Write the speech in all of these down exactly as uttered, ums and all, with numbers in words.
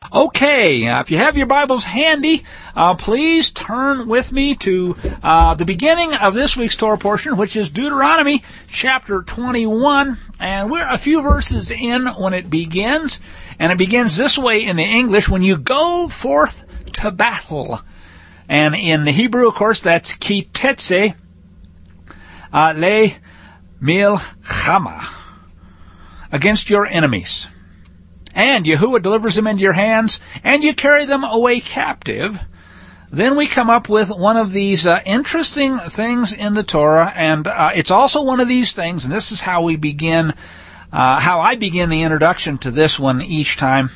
Okay, uh, if you have your Bibles handy, uh, please turn with me to uh, the beginning of this week's Torah portion, which is Deuteronomy chapter twenty-one. And we're a few verses in when it begins. And it begins this way in the English: when you go forth to battle. And in the Hebrew, of course, that's ki tetze uh, le milchama, against your enemies. And Yahuwah delivers them into your hands, and you carry them away captive. Then we come up with one of these uh, interesting things in the Torah, and uh, it's also one of these things, and this is how we begin, uh, how I begin the introduction to this one each time,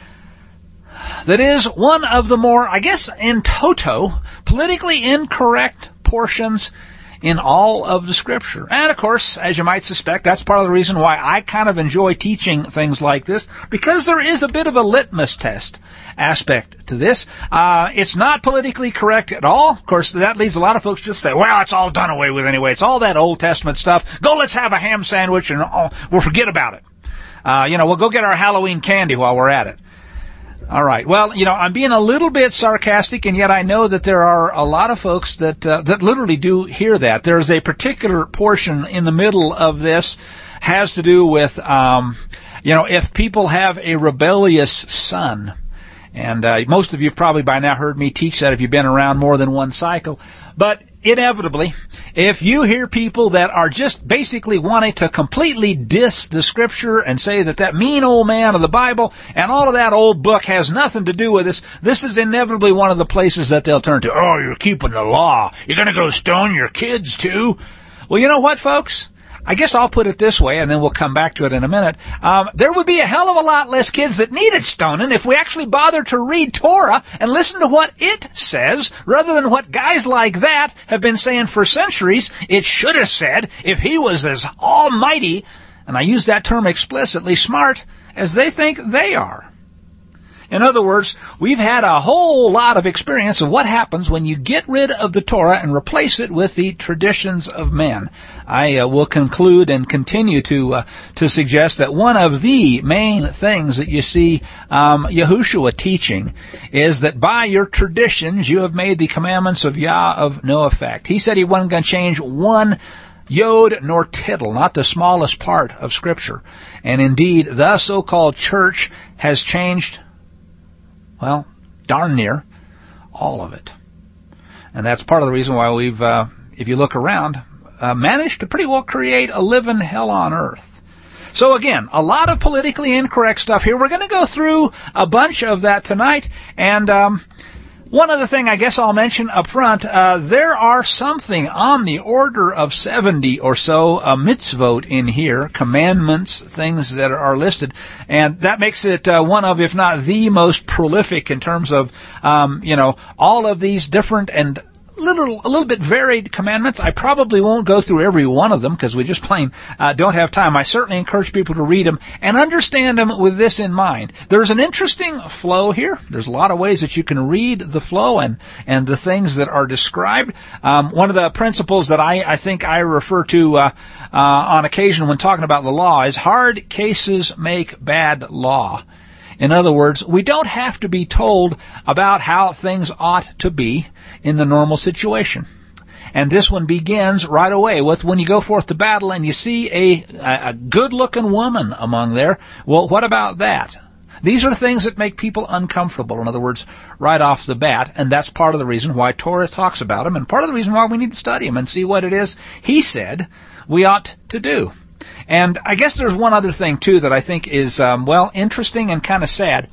that is one of the more, I guess, in toto, politically incorrect portions in all of the Scripture. And, of course, as you might suspect, that's part of the reason why I kind of enjoy teaching things like this, because there is a bit of a litmus test aspect to this. Uh, it's not politically correct at all. Of course, that leads a lot of folks to just say, well, it's all done away with anyway. It's all that Old Testament stuff. Go, let's have a ham sandwich, and oh, we'll forget about it. Uh, you know, we'll go get our Halloween candy while we're at it. All right. Well, you know, I'm being a little bit sarcastic, and yet I know that there are a lot of folks that uh, that literally do hear that. There's a particular portion in the middle of this has to do with, um, you know, if people have a rebellious son. And uh, most of you have probably by now heard me teach that if you've been around more than one cycle. But inevitably, if you hear people that are just basically wanting to completely diss the Scripture and say that that mean old man of the Bible and all of that old book has nothing to do with this, this is inevitably one of the places that they'll turn to. Oh, you're keeping the law. You're going to go stone your kids too? Well, you know what, folks? I guess I'll put it this way, and then we'll come back to it in a minute. Um, there would be a hell of a lot less kids that needed stoning if we actually bothered to read Torah and listen to what it says, rather than what guys like that have been saying for centuries it should have said if he was as almighty, and I use that term explicitly, smart, as they think they are. In other words, we've had a whole lot of experience of what happens when you get rid of the Torah and replace it with the traditions of men. I uh, will conclude and continue to uh, to suggest that one of the main things that you see um, Yahushua teaching is that by your traditions you have made the commandments of Yah of no effect. He said he wasn't going to change one yod nor tittle, not the smallest part of Scripture. And indeed, the so-called church has changed, well, darn near all of it. And that's part of the reason why we've, uh, if you look around, uh, managed to pretty well create a living hell on earth. So again, a lot of politically incorrect stuff here. We're going to go through a bunch of that tonight. And um, one other thing I guess I'll mention up front, uh, there are something on the order of seventy or so uh, mitzvot in here, commandments, things that are listed, and that makes it uh, one of, if not the most prolific in terms of, um, you know, all of these different and little, a little bit varied commandments. I probably won't go through every one of them because we just plain uh, don't have time. I certainly encourage people to read them and understand them with this in mind. There's an interesting flow here. There's a lot of ways that you can read the flow and, and the things that are described. Um, one of the principles that I, I think I refer to uh, uh, on occasion when talking about the law is hard cases make bad law. In other words, we don't have to be told about how things ought to be in the normal situation. And this one begins right away with when you go forth to battle and you see a, a good-looking woman among there. Well, what about that? These are things that make people uncomfortable, in other words, right off the bat, and that's part of the reason why Torah talks about them and part of the reason why we need to study them and see what it is he said we ought to do. And I guess there's one other thing, too, that I think is, um, well, interesting and kind of sad,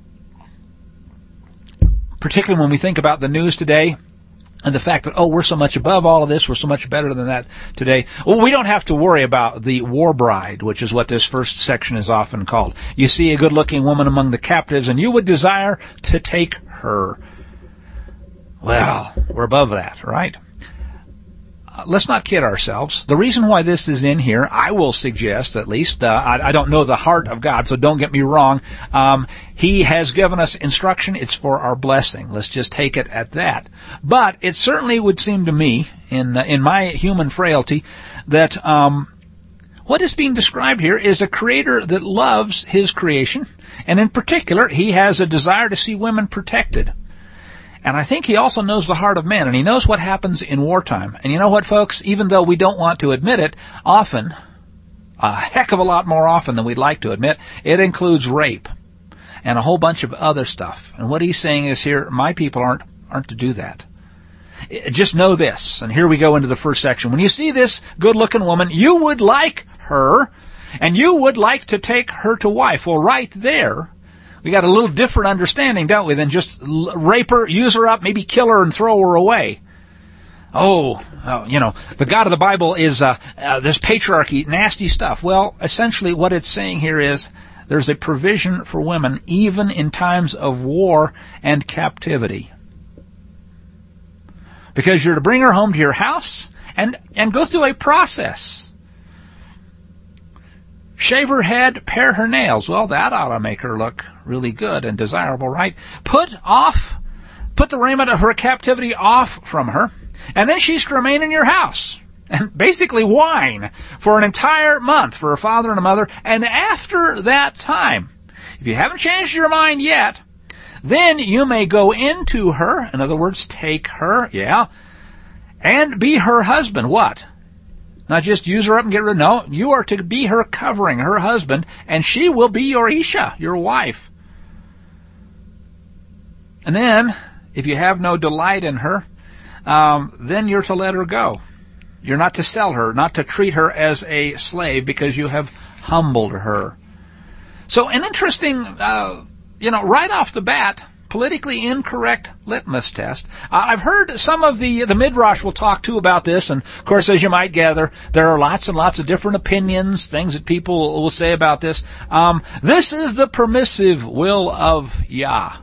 particularly when we think about the news today and the fact that, oh, we're so much above all of this, we're so much better than that today. Well, we don't have to worry about the war bride, which is what this first section is often called. You see a good-looking woman among the captives, and you would desire to take her. Well, we're above that, right? Let's not kid ourselves. The reason why this is in here, I will suggest, at least, uh, I, I don't know the heart of God, so don't get me wrong. Um, he has given us instruction. It's for our blessing. Let's just take it at that. But it certainly would seem to me, in uh, in my human frailty, that um, what is being described here is a creator that loves his creation, and in particular, he has a desire to see women protected. And I think he also knows the heart of men, and he knows what happens in wartime. And you know what, folks? Even though we don't want to admit it, often, a heck of a lot more often than we'd like to admit, it includes rape and a whole bunch of other stuff. And what he's saying is here, my people aren't aren't to do that. Just know this, and here we go into the first section. When you see this good-looking woman, you would like her, and you would like to take her to wife. Well, right there, we got a little different understanding, don't we, than just rape her, use her up, maybe kill her and throw her away. Oh, oh you know, the God of the Bible is uh, uh, this patriarchy, nasty stuff. Well, essentially what it's saying here is there's a provision for women even in times of war and captivity. Because you're to bring her home to your house and, and go through a process. Shave her head, pare her nails. Well, that ought to make her look really good and desirable, right? Put off, put the raiment of her captivity off from her, and then she's to remain in your house. And basically whine for an entire month for her father and a mother. And after that time, if you haven't changed your mind yet, then you may go into her, in other words, take her, yeah, and be her husband. What? Not just use her up and get rid of her. No, you are to be her covering, her husband, and she will be your Isha, your wife. And then, if you have no delight in her, um, then you're to let her go. You're not to sell her, not to treat her as a slave because you have humbled her. So an interesting... Uh, You know, right off the bat, politically incorrect litmus test. Uh, I've heard some of the the Midrash will talk, too, about this. And, of course, as you might gather, there are lots and lots of different opinions, things that people will say about this. Um, this is the permissive will of Yah.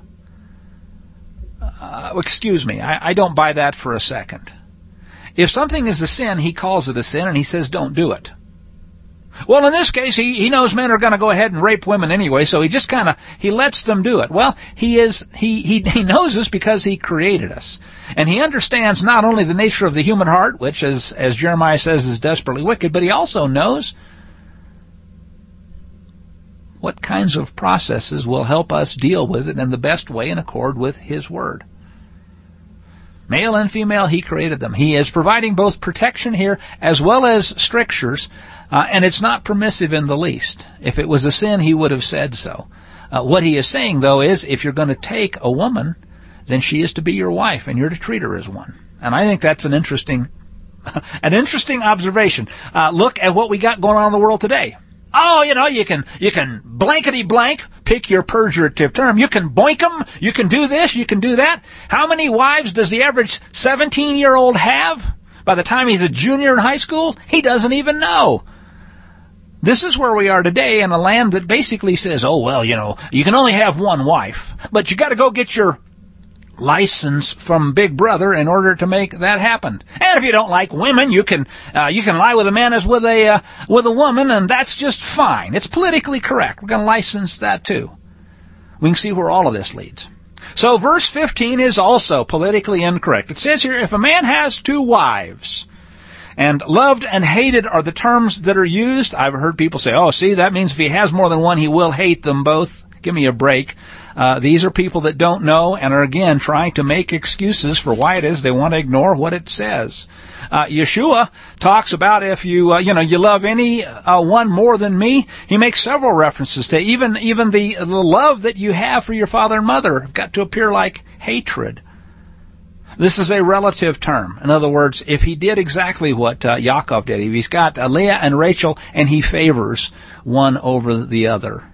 Uh, excuse me, I, I don't buy that for a second. If something is a sin, he calls it a sin, and he says don't do it. Well, in this case, he, he knows men are going to go ahead and rape women anyway, so he just kind of, he lets them do it. Well, he is, he, he, he knows this because he created us. And he understands not only the nature of the human heart, which, as, as Jeremiah says, is desperately wicked, but he also knows what kinds of processes will help us deal with it in the best way in accord with his word. Male and female, he created them. He is providing both protection here as well as strictures, uh, and it's not permissive in the least. If it was a sin, he would have said so. Uh, what he is saying, though, is if you're going to take a woman, then she is to be your wife, and you're to treat her as one. And I think that's an interesting, an interesting observation. Uh, look at what we got going on in the world today. Oh, you know, you can, you can blankety blank, pick your pejorative term. You can boink them. You can do this. You can do that. How many wives does the average seventeen-year-old have? By the time he's a junior in high school, he doesn't even know. This is where we are today in a land that basically says, oh, well, you know, you can only have one wife, but you got to go get your license from Big Brother in order to make that happen. And if you don't like women, you can uh, you can lie with a man as with a uh, with a woman, and that's just fine. It's politically correct. We're going to license that too. We can see where all of this leads. So verse fifteen is also politically incorrect. It says here, if a man has two wives, and loved and hated are the terms that are used. I've heard people say, oh, see, that means if he has more than one, he will hate them both. Give me a break. Uh, these are people that don't know and are, again, trying to make excuses for why it is they want to ignore what it says. Uh, Yeshua talks about if you, uh, you know, you love any uh, one more than me. He makes several references to even, even the, the love that you have for your father and mother have got to appear like hatred. This is a relative term. In other words, if he did exactly what uh, Yaakov did, if he's got uh, Leah and Rachel and he favors one over the other.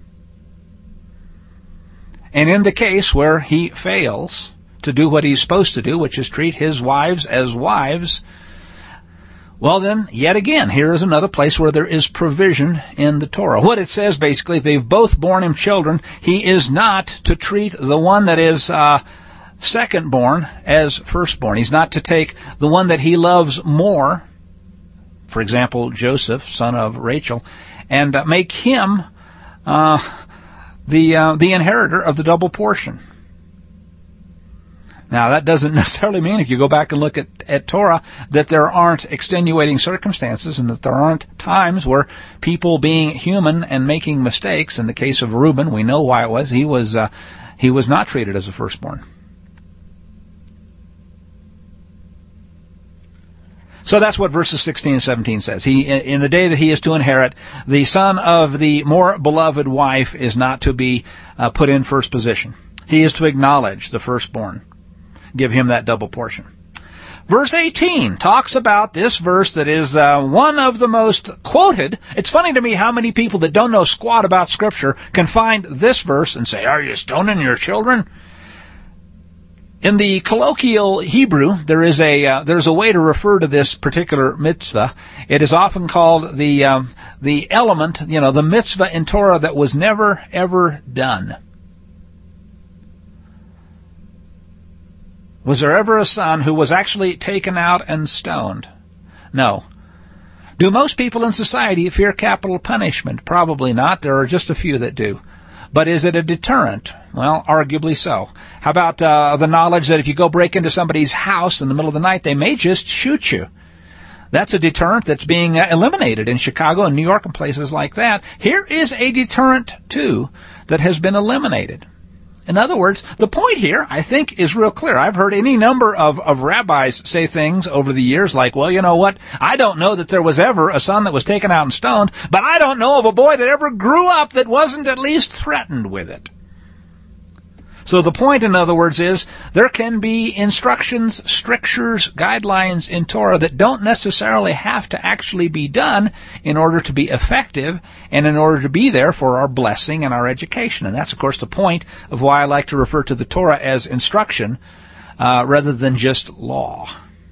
And in the case where he fails to do what he's supposed to do, which is treat his wives as wives, well then, yet again, here is another place where there is provision in the Torah. What it says, basically, if they've both borne him children, he is not to treat the one that is uh, second-born as firstborn. He's not to take the one that he loves more, for example, Joseph, son of Rachel, and uh, make him Uh, the uh, the inheritor of the double portion. Now, that doesn't necessarily mean, if you go back and look at, at Torah, that there aren't extenuating circumstances and that there aren't times where people, being human and making mistakes, in the case of Reuben, we know why it was. He was, uh, he was not treated as a firstborn. So that's what verses sixteen and seventeen says. He, in the day that he is to inherit, the son of the more beloved wife is not to be uh, put in first position. He is to acknowledge the firstborn. Give him that double portion. Verse eighteen talks about this verse that is uh, one of the most quoted. It's funny to me how many people that don't know squat about Scripture can find this verse and say, "Are you stoning your children?" In the colloquial Hebrew, there is a uh, there's a way to refer to this particular mitzvah. It is often called the um, the element, you know, the mitzvah in Torah that was never ever done. Was there ever a son who was actually taken out and stoned? No. Do most people in society fear capital punishment? Probably not. There are just a few that do. But is it a deterrent? Well, arguably so. How about uh, the knowledge that if you go break into somebody's house in the middle of the night, they may just shoot you? That's a deterrent that's being uh, eliminated in Chicago and New York and places like that. Here is a deterrent, too, that has been eliminated. In other words, the point here, I think, is real clear. I've heard any number of, of rabbis say things over the years like, well, you know what? I don't know that there was ever a son that was taken out and stoned, but I don't know of a boy that ever grew up that wasn't at least threatened with it. So the point, in other words, is there can be instructions, strictures, guidelines in Torah that don't necessarily have to actually be done in order to be effective and in order to be there for our blessing and our education. And that's, of course, the point of why I like to refer to the Torah as instruction uh, rather than just law.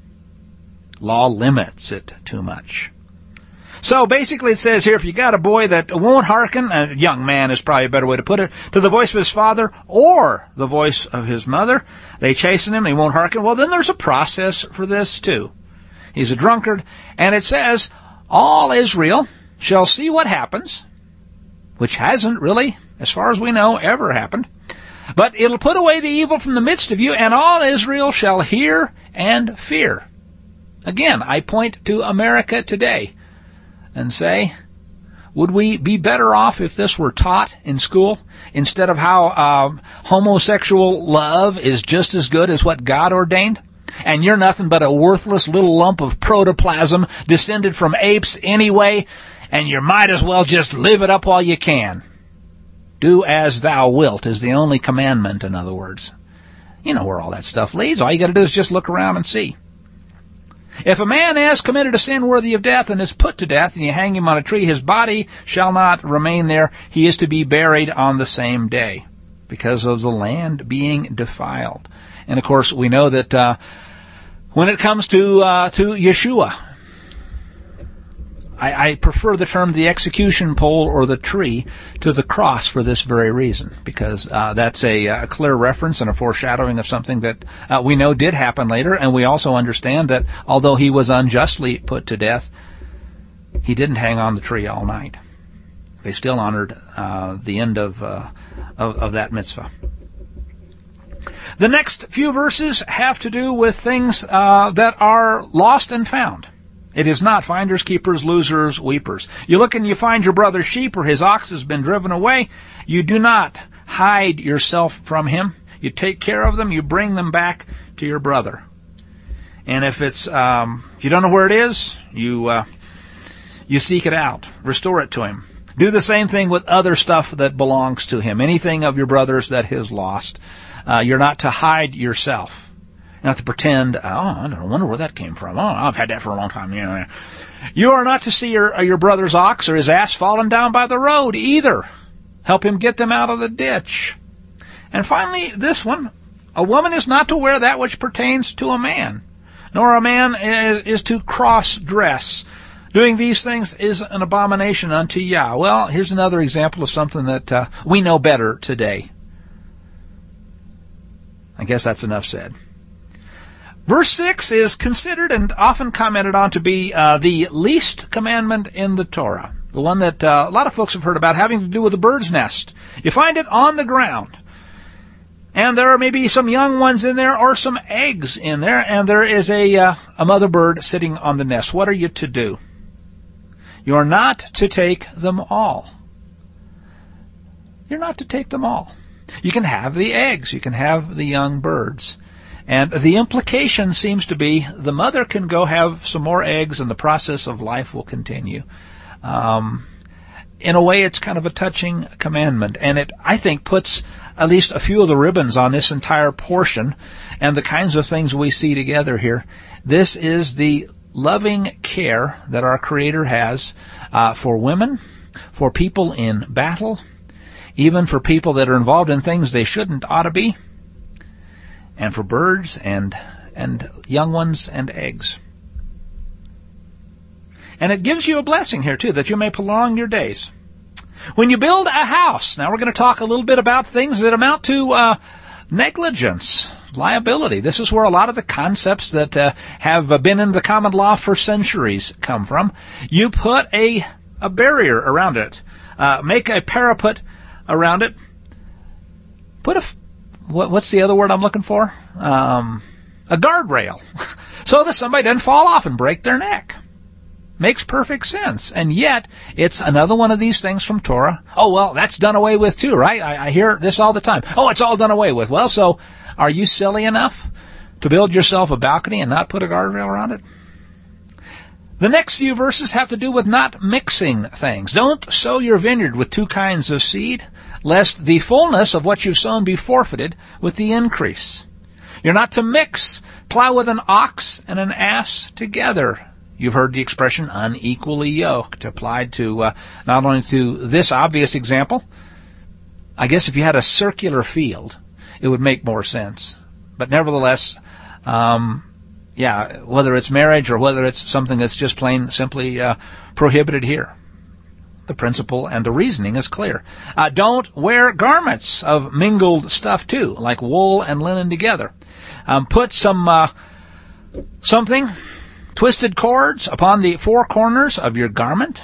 Law limits it too much. So basically it says here, if you got a boy that won't hearken, a young man is probably a better way to put it, to the voice of his father or the voice of his mother, they chasten him, he won't hearken, well, then there's a process for this too. He's a drunkard, and it says, all Israel shall see what happens, which hasn't really, as far as we know, ever happened, but it'll put away the evil from the midst of you, and all Israel shall hear and fear. Again, I point to America today and say, would we be better off if this were taught in school instead of how uh, homosexual love is just as good as what God ordained? And you're nothing but a worthless little lump of protoplasm descended from apes anyway, and you might as well just live it up while you can. Do as thou wilt is the only commandment, in other words. You know where all that stuff leads. All you got to do is just look around and see. If a man has committed a sin worthy of death and is put to death, and you hang him on a tree, his body shall not remain there. He is to be buried on the same day because of the land being defiled. And, of course, we know that uh, when it comes to uh, to Yeshua, I, I prefer the term the execution pole or the tree to the cross for this very reason, because uh, that's a, a clear reference and a foreshadowing of something that uh, we know did happen later, and we also understand that although he was unjustly put to death, he didn't hang on the tree all night. They still honored uh, the end of, uh, of of that mitzvah. The next few verses have to do with things uh, that are lost and found. It is not finders, keepers, losers, weepers. You look and you find your brother's sheep or his ox has been driven away. You do not hide yourself from him. You take care of them. You bring them back to your brother. And if it's um, if you don't know where it is, you uh, you seek it out. Restore it to him. Do the same thing with other stuff that belongs to him. Anything of your brother's that is lost. Uh, you're not to hide yourself. Not to pretend, oh, I don't wonder where that came from. Oh, I've had that for a long time. You know, you are not to see your your brother's ox or his ass fallen down by the road either. Help him get them out of the ditch. And finally, this one, a woman is not to wear that which pertains to a man, nor a man is, is to cross-dress. Doing these things is an abomination unto Yah. Well, here's another example of something that uh, we know better today. I guess that's enough said. Verse six is considered and often commented on to be uh, the least commandment in the Torah. The one that uh, a lot of folks have heard about, having to do with the bird's nest. You find it on the ground. And there may be some young ones in there or some eggs in there, and there is a, uh, a mother bird sitting on the nest. What are you to do? You are not to take them all. You're not to take them all. You can have the eggs. You can have the young birds. And the implication seems to be the mother can go have some more eggs and the process of life will continue. Um, in a way, it's kind of a touching commandment. And it, I think, puts at least a few of the ribbons on this entire portion and the kinds of things we see together here. This is the loving care that our Creator has uh, for women, for people in battle, even for people that are involved in things they shouldn't ought to be, and for birds and and young ones and eggs. And it gives you a blessing here, too, that you may prolong your days. When you build a house, now we're going to talk a little bit about things that amount to uh, negligence, liability. This is where a lot of the concepts that uh, have been in the common law for centuries come from. You put a, a barrier around it. Uh, make a parapet around it. Put a, what, what's the other word I'm looking for? Um, a guardrail. So that somebody doesn't fall off and break their neck. Makes perfect sense. And yet, it's another one of these things from Torah. Oh, well, that's done away with too, right? I, I hear this all the time. Oh, it's all done away with. Well, so are you silly enough to build yourself a balcony and not put a guardrail around it? The next few verses have to do with not mixing things. Don't sow your vineyard with two kinds of seed, lest the fullness of what you've sown be forfeited with the increase. You're not to mix, plow with an ox and an ass together. You've heard the expression unequally yoked applied to uh, not only to this obvious example. I guess if you had a circular field, it would make more sense. But nevertheless, um, yeah, whether it's marriage or whether it's something that's just plain simply uh, prohibited here, the principle and the reasoning is clear. Uh, don't wear garments of mingled stuff too, like wool and linen together. Um, put some uh, something. Twisted cords upon the four corners of your garment.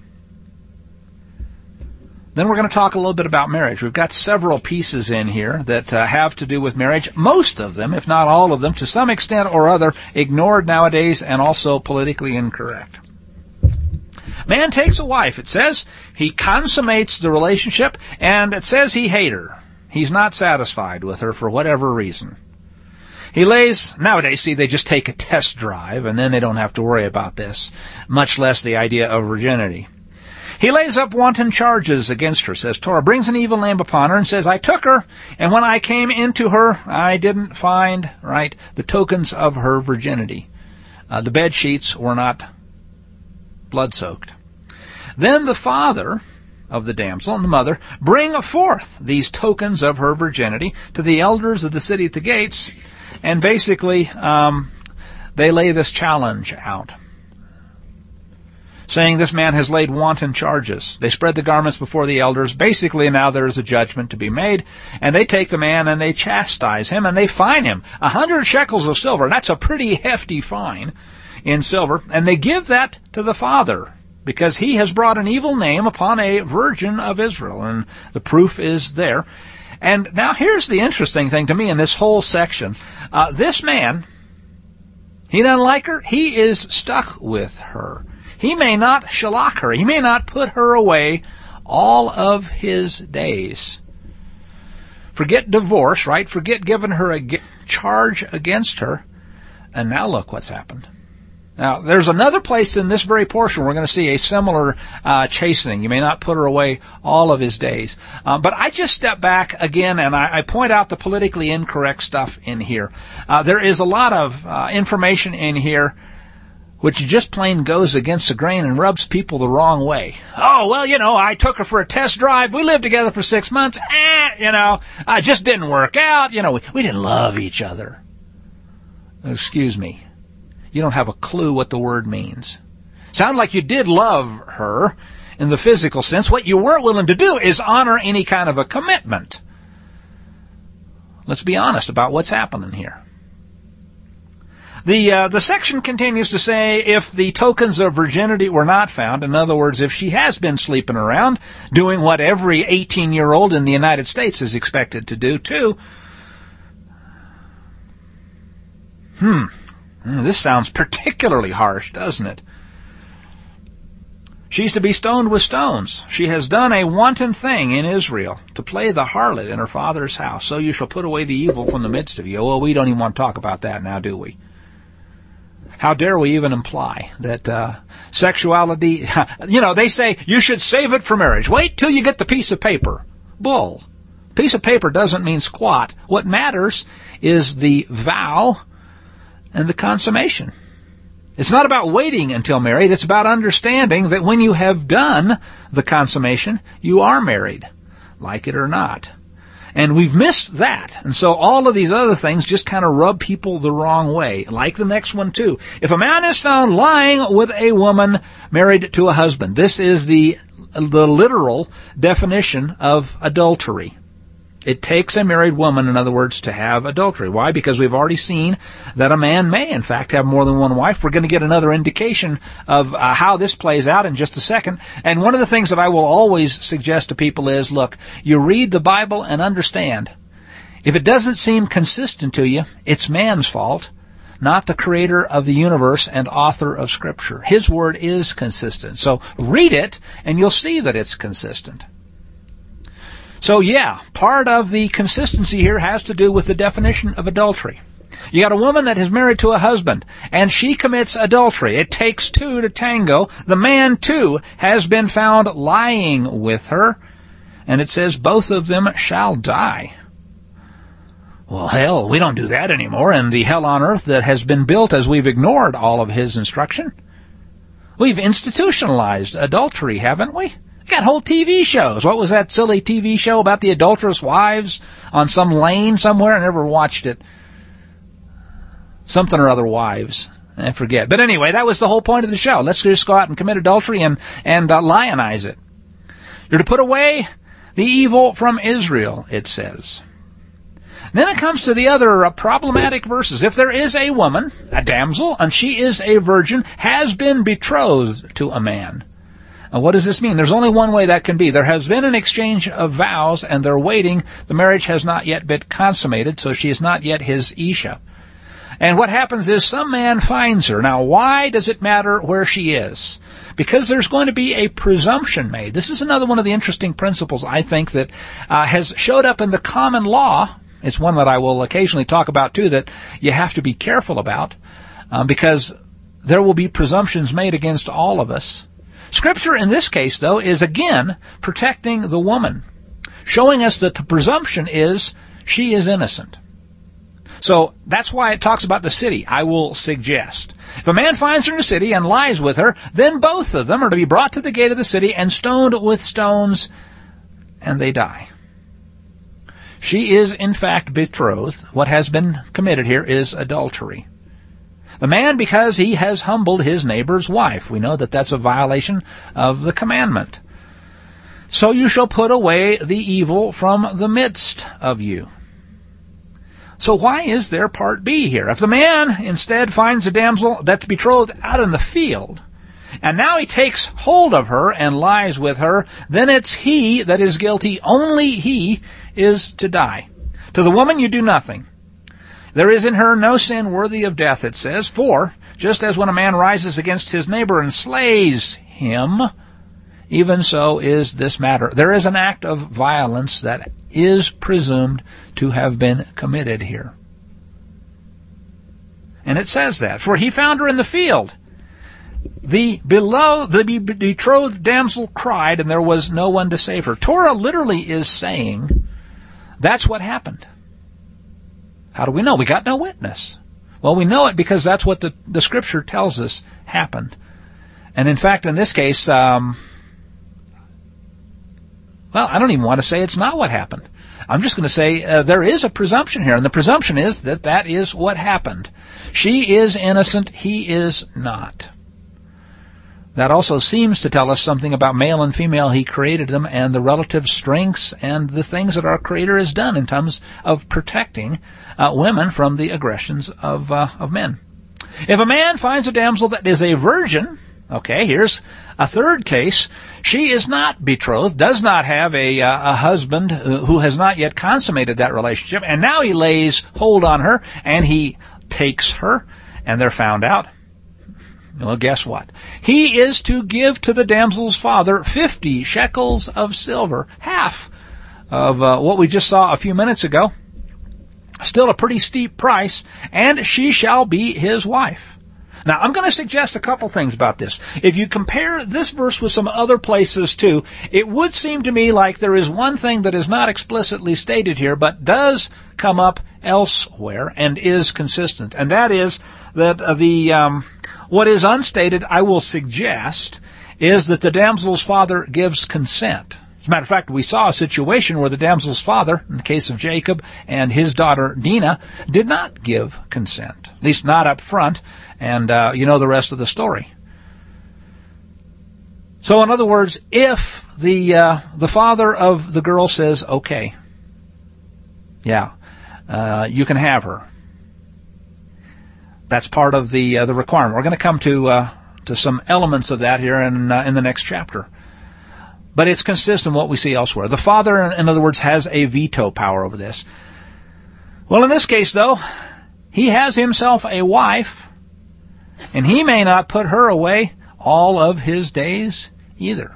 Then we're going to talk a little bit about marriage. We've got several pieces in here that uh, have to do with marriage. Most of them, if not all of them, to some extent or other, ignored nowadays and also politically incorrect. Man takes a wife, it says. He consummates the relationship, and it says he hates her. He's not satisfied with her for whatever reason. He lays, nowadays, see, they just take a test drive, and then they don't have to worry about this, much less the idea of virginity. He lays up wanton charges against her, says Torah, brings an evil name upon her, and says, I took her, and when I came into her, I didn't find, right, the tokens of her virginity. Uh, the bed sheets were not blood-soaked. Then the father of the damsel and the mother bring forth these tokens of her virginity to the elders of the city at the gates. And basically, um, they lay this challenge out, saying this man has laid wanton charges. They spread the garments before the elders. Basically, now there is a judgment to be made. And they take the man and they chastise him and they fine him. A hundred shekels of silver. That's a pretty hefty fine in silver. And they give that to the father because he has brought an evil name upon a virgin of Israel. And the proof is there. And now here's the interesting thing to me in this whole section. Uh, this man, he doesn't like her. He is stuck with her. He may not shalach her. He may not put her away all of his days. Forget divorce, right? Forget giving her a charge against her. And now look what's happened. Now, there's another place in this very portion we're going to see a similar uh, chastening. You may not put her away all of his days. Um, but I just step back again and I, I point out the politically incorrect stuff in here. Uh, there is a lot of uh, information in here which just plain goes against the grain and rubs people the wrong way. Oh, well, you know, I took her for a test drive. We lived together for six months. Eh, you know, it just didn't work out. You know, we, we didn't love each other. Excuse me. You don't have a clue what the word means. Sound like you did love her in the physical sense. What you weren't willing to do is honor any kind of a commitment. Let's be honest about what's happening here. The uh, the section continues to say if the tokens of virginity were not found, in other words, if she has been sleeping around, doing what every eighteen-year-old in the United States is expected to do too, Hmm. This sounds particularly harsh, doesn't it? She's to be stoned with stones. She has done a wanton thing in Israel, to play the harlot in her father's house. So you shall put away the evil from the midst of you. Well, we don't even want to talk about that now, do we? How dare we even imply that uh, sexuality, you know, they say you should save it for marriage. Wait till you get the piece of paper. Bull. Piece of paper doesn't mean squat. What matters is the vow and the consummation. It's not about waiting until married. It's about understanding that when you have done the consummation, you are married, like it or not. And we've missed that. And so all of these other things just kind of rub people the wrong way, like the next one too. If a man is found lying with a woman married to a husband, this is the, the literal definition of adultery. It takes a married woman, in other words, to have adultery. Why? Because we've already seen that a man may, in fact, have more than one wife. We're going to get another indication of uh, how this plays out in just a second. And one of the things that I will always suggest to people is, look, you read the Bible and understand. If it doesn't seem consistent to you, it's man's fault, not the creator of the universe and author of Scripture. His word is consistent. So read it, and you'll see that it's consistent. So yeah, part of the consistency here has to do with the definition of adultery. You got a woman that is married to a husband, and she commits adultery. It takes two to tango. The man, too, has been found lying with her, and it says both of them shall die. Well, hell, we don't do that anymore, and the hell on earth that has been built as we've ignored all of his instruction. We've institutionalized adultery, haven't we? Got whole T V shows. What was that silly T V show about the adulterous wives on some lane somewhere? I never watched it. Something or other wives. I forget. But anyway, that was the whole point of the show. Let's just go out and commit adultery and, and uh, lionize it. You're to put away the evil from Israel, it says. Then it comes to the other uh, problematic verses. If there is a woman, a damsel, and she is a virgin, has been betrothed to a man. Now, what does this mean? There's only one way that can be. There has been an exchange of vows, and they're waiting. The marriage has not yet been consummated, so she is not yet his Isha. And what happens is some man finds her. Now, why does it matter where she is? Because there's going to be a presumption made. This is another one of the interesting principles, I think, that uh, has showed up in the common law. It's one that I will occasionally talk about, too, that you have to be careful about, um, because there will be presumptions made against all of us. Scripture in this case, though, is again protecting the woman, showing us that the presumption is she is innocent. So that's why it talks about the city, I will suggest. If a man finds her in a city and lies with her, then both of them are to be brought to the gate of the city and stoned with stones, and they die. She is, in fact, betrothed. What has been committed here is adultery. The man, because he has humbled his neighbor's wife. We know that that's a violation of the commandment. So you shall put away the evil from the midst of you. So why is there part B here? If the man instead finds a damsel that's betrothed out in the field, and now he takes hold of her and lies with her, then it's he that is guilty. Only he is to die. To the woman you do nothing. There is in her no sin worthy of death, it says, for just as when a man rises against his neighbor and slays him, even so is this matter. There is an act of violence that is presumed to have been committed here. And it says that, for he found her in the field. The below the betrothed damsel cried, and there was no one to save her. Torah literally is saying that's what happened. How do we know? We got no witness. Well, we know it because that's what the, the Scripture tells us happened. And in fact, in this case, um, well, I don't even want to say it's not what happened. I'm just going to say uh, there is a presumption here, and the presumption is that that is what happened. She is innocent, he is not. That also seems to tell us something about male and female. He created them and the relative strengths and the things that our Creator has done in terms of protecting uh, women from the aggressions of uh, of men. If a man finds a damsel that is a virgin, okay, here's a third case. She is not betrothed, does not have a, uh, a husband who has not yet consummated that relationship, and now he lays hold on her and he takes her, and they're found out. Well, guess what? He is to give to the damsel's father fifty shekels of silver, half of uh, what we just saw a few minutes ago. Still a pretty steep price, and she shall be his wife. Now, I'm going to suggest a couple things about this. If you compare this verse with some other places too, it would seem to me like there is one thing that is not explicitly stated here, but does come up elsewhere and is consistent. And that is that the um, what is unstated, I will suggest, is that the damsel's father gives consent. As a matter of fact, we saw a situation where the damsel's father, in the case of Jacob and his daughter Dinah, did not give consent, at least not up front, and uh, you know the rest of the story. So in other words, if the uh, the father of the girl says, okay, yeah, uh, you can have her, that's part of the uh, the requirement. We're going to come to uh, to some elements of that here in uh, in the next chapter. But it's consistent with what we see elsewhere. The father, in other words, has a veto power over this. Well, in this case, though, he has himself a wife, and he may not put her away all of his days either.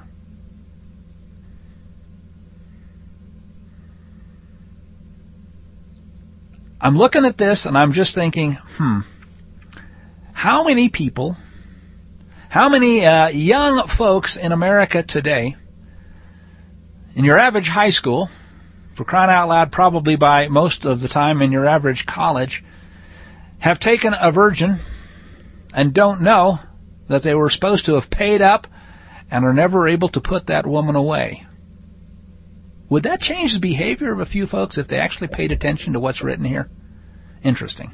I'm looking at this, and I'm just thinking, hmm, how many people, how many uh, young folks in America today, in your average high school, for crying out loud, probably by most of the time in your average college, have taken a virgin and don't know that they were supposed to have paid up and are never able to put that woman away? Would that change the behavior of a few folks if they actually paid attention to what's written here? Interesting.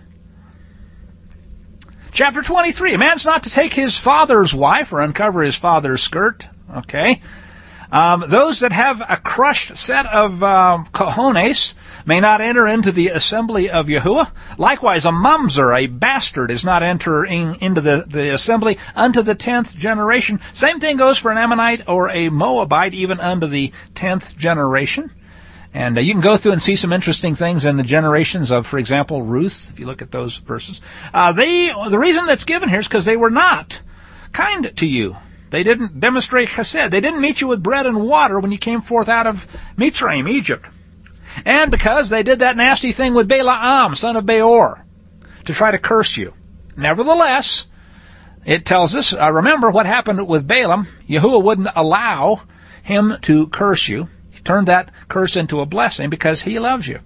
Chapter twenty-three, a man's not to take his father's wife or uncover his father's skirt. Okay. Um, those that have a crushed set of uh, cojones may not enter into the assembly of Yahuwah. Likewise, a mamzer, a bastard, is not entering into the, the assembly unto the tenth generation. Same thing goes for an Ammonite or a Moabite, even unto the tenth generation. And uh, you can go through and see some interesting things in the generations of, for example, Ruth, if you look at those verses. Uh, they, the reason that's given here is because they were not kind to you. They didn't demonstrate chesed. They didn't meet you with bread and water when you came forth out of Mitzrayim, Egypt. And because they did that nasty thing with Balaam, son of Beor, to try to curse you. Nevertheless, it tells us, uh, remember what happened with Balaam. Yahuwah wouldn't allow him to curse you. He turned that curse into a blessing because he loves you.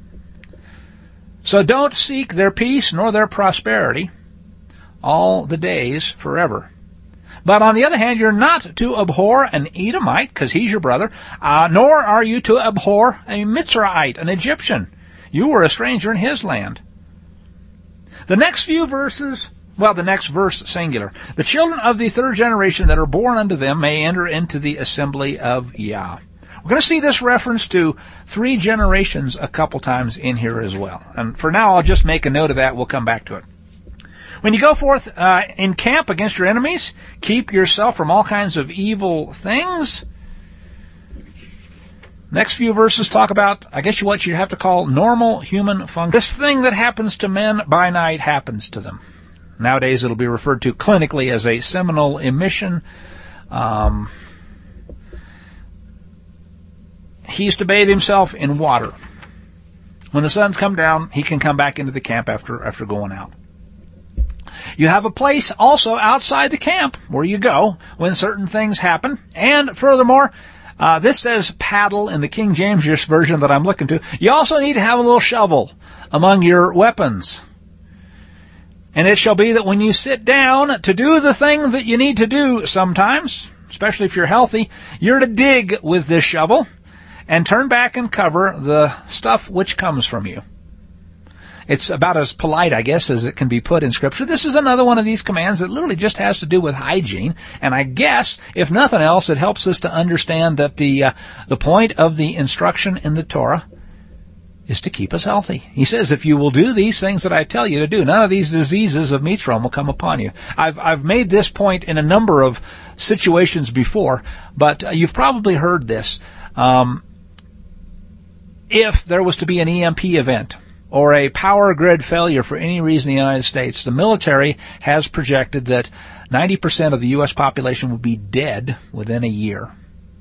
So don't seek their peace nor their prosperity all the days forever. But on the other hand, you're not to abhor an Edomite, because he's your brother, uh, nor are you to abhor a Mitzrayite, an Egyptian. You were a stranger in his land. The next few verses, well, the next verse singular. The children of the third generation that are born unto them may enter into the assembly of Yah. We're going to see this reference to three generations a couple times in here as well. And for now, I'll just make a note of that. We'll come back to it. When you go forth uh, in camp against your enemies, keep yourself from all kinds of evil things. Next few verses talk about, I guess, what you have to call normal human function. This thing that happens to men by night happens to them. Nowadays, it'll be referred to clinically as a seminal emission. Um, he's to bathe himself in water. When the sun's come down, he can come back into the camp after after going out. You have a place also outside the camp where you go when certain things happen. And furthermore, uh, this says paddle in the King James version that I'm looking to. You also need to have a little shovel among your weapons. And it shall be that when you sit down to do the thing that you need to do sometimes, especially if you're healthy, you're to dig with this shovel and turn back and cover the stuff which comes from you. It's about as polite, I guess, as it can be put in Scripture. This is another one of these commands that literally just has to do with hygiene. And I guess, if nothing else, it helps us to understand that the uh, the point of the instruction in the Torah is to keep us healthy. He says, if you will do these things that I tell you to do, none of these diseases of Mitzrayim will come upon you. I've I've made this point in a number of situations before, but uh, you've probably heard this. Um, if there was to be an E M P event, or a power grid failure for any reason in the United States, the military has projected that ninety percent of the U S population would be dead within a year.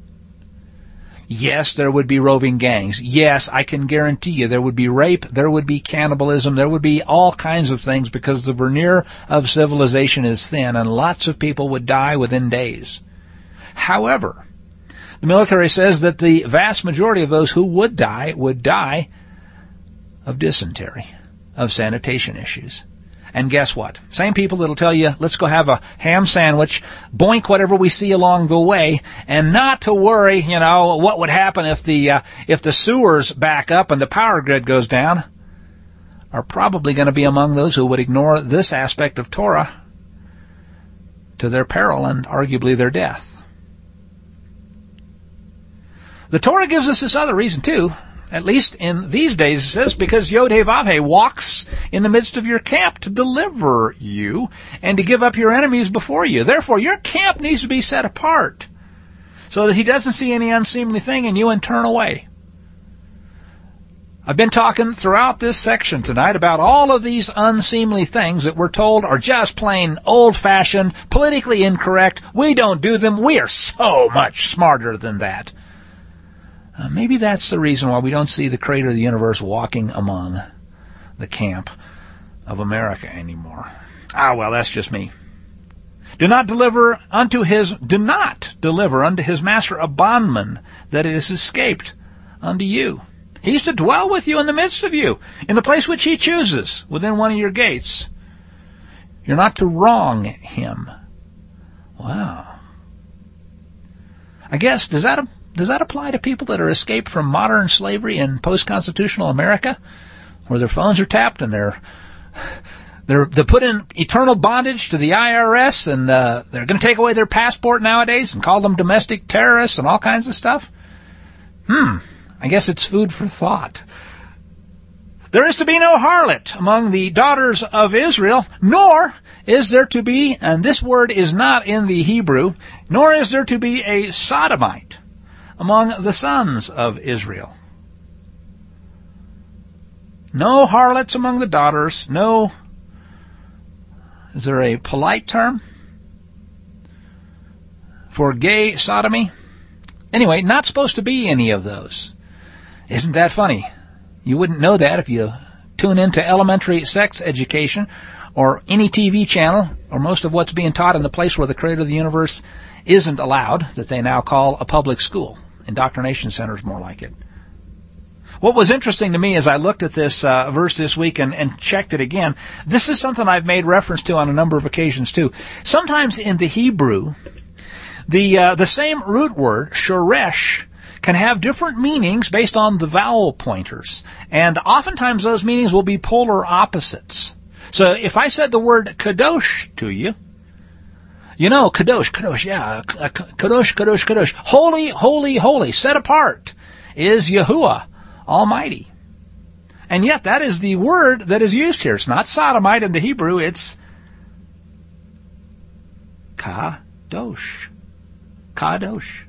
Yes, there would be roving gangs. Yes, I can guarantee you there would be rape, there would be cannibalism, there would be all kinds of things because the veneer of civilization is thin and lots of people would die within days. However, the military says that the vast majority of those who would die would die of dysentery, of sanitation issues. And guess what? Same people that'll tell you, let's go have a ham sandwich, boink whatever we see along the way, and not to worry, you know, what would happen if the uh, if the sewers back up and the power grid goes down, are probably going to be among those who would ignore this aspect of Torah to their peril and arguably their death. The Torah gives us this other reason too. At least in these days, it says, because Yod-Heh-Vav-Heh walks in the midst of your camp to deliver you and to give up your enemies before you. Therefore, your camp needs to be set apart so that he doesn't see any unseemly thing in you and turn away. I've been talking throughout this section tonight about all of these unseemly things that we're told are just plain old-fashioned, politically incorrect. We don't do them. We are so much smarter than that. Uh, maybe that's the reason why we don't see the creator of the universe walking among the camp of America anymore. Ah, well, that's just me. Do not deliver unto his, do not deliver unto his master a bondman that it is escaped unto you. He's to dwell with you in the midst of you, in the place which he chooses, within one of your gates. You're not to wrong him. Wow. I guess, does that Does that apply to people that are escaped from modern slavery in post-constitutional America, where their phones are tapped and they're they're they're put in eternal bondage to the I R S, and uh, they're going to take away their passport nowadays and call them domestic terrorists and all kinds of stuff? Hmm. I guess it's food for thought. There is to be no harlot among the daughters of Israel, nor is there to be, and this word is not in the Hebrew, nor is there to be a sodomite among the sons of Israel. No harlots among the daughters, no, is there a polite term for gay sodomy? Anyway, not supposed to be any of those. Isn't that funny? You wouldn't know that if you tune into elementary sex education or any T V channel or most of what's being taught in the place where the creator of the universe isn't allowed, that they now call a public school. Indoctrination centers more like it. What was interesting to me as I looked at this uh, verse this week and, and checked it again, this is something I've made reference to on a number of occasions too. Sometimes in the Hebrew, the uh, the same root word, shoresh, can have different meanings based on the vowel pointers. And oftentimes those meanings will be polar opposites. So if I said the word kadosh to you, you know, kadosh, kadosh, yeah, kadosh, kadosh, kadosh, holy, holy, holy, set apart is Yahuwah Almighty. And yet that is the word that is used here. It's not sodomite in the Hebrew, it's kadosh. Kadosh.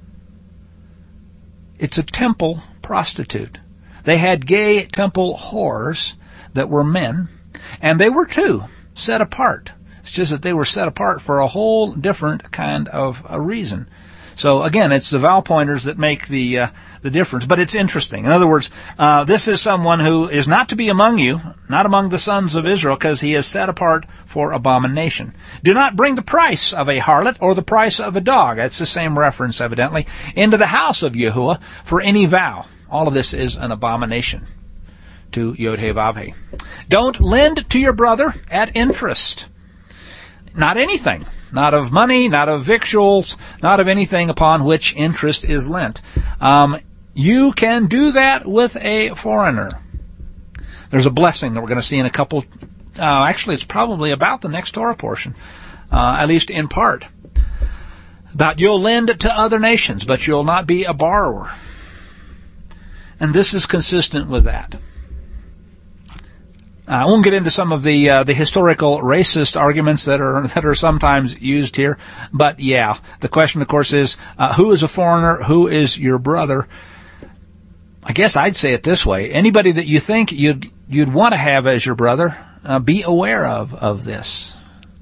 It's a temple prostitute. They had gay temple whores that were men, and they were too set apart. It's just that they were set apart for a whole different kind of a reason. So again, it's the vowel pointers that make the uh, the difference. But it's interesting. In other words, uh, this is someone who is not to be among you, not among the sons of Israel, because he is set apart for abomination. Do not bring the price of a harlot or the price of a dog. That's the same reference, evidently, into the house of Yahuwah for any vow. All of this is an abomination to Yod-Heh-Vav-Heh. Don't lend to your brother at interest. Not anything. Not of money, not of victuals, not of anything upon which interest is lent. Um, you can do that with a foreigner. There's a blessing that we're going to see in a couple, uh, actually it's probably about the next Torah portion, uh, at least in part, about you'll lend to other nations, but you'll not be a borrower. And this is consistent with that. Uh, I won't get into some of the uh, the historical racist arguments that are that are sometimes used here, but yeah, the question, of course, is uh, who is a foreigner? Who is your brother? I guess I'd say it this way: anybody that you think you'd you'd want to have as your brother, uh, be aware of, of this.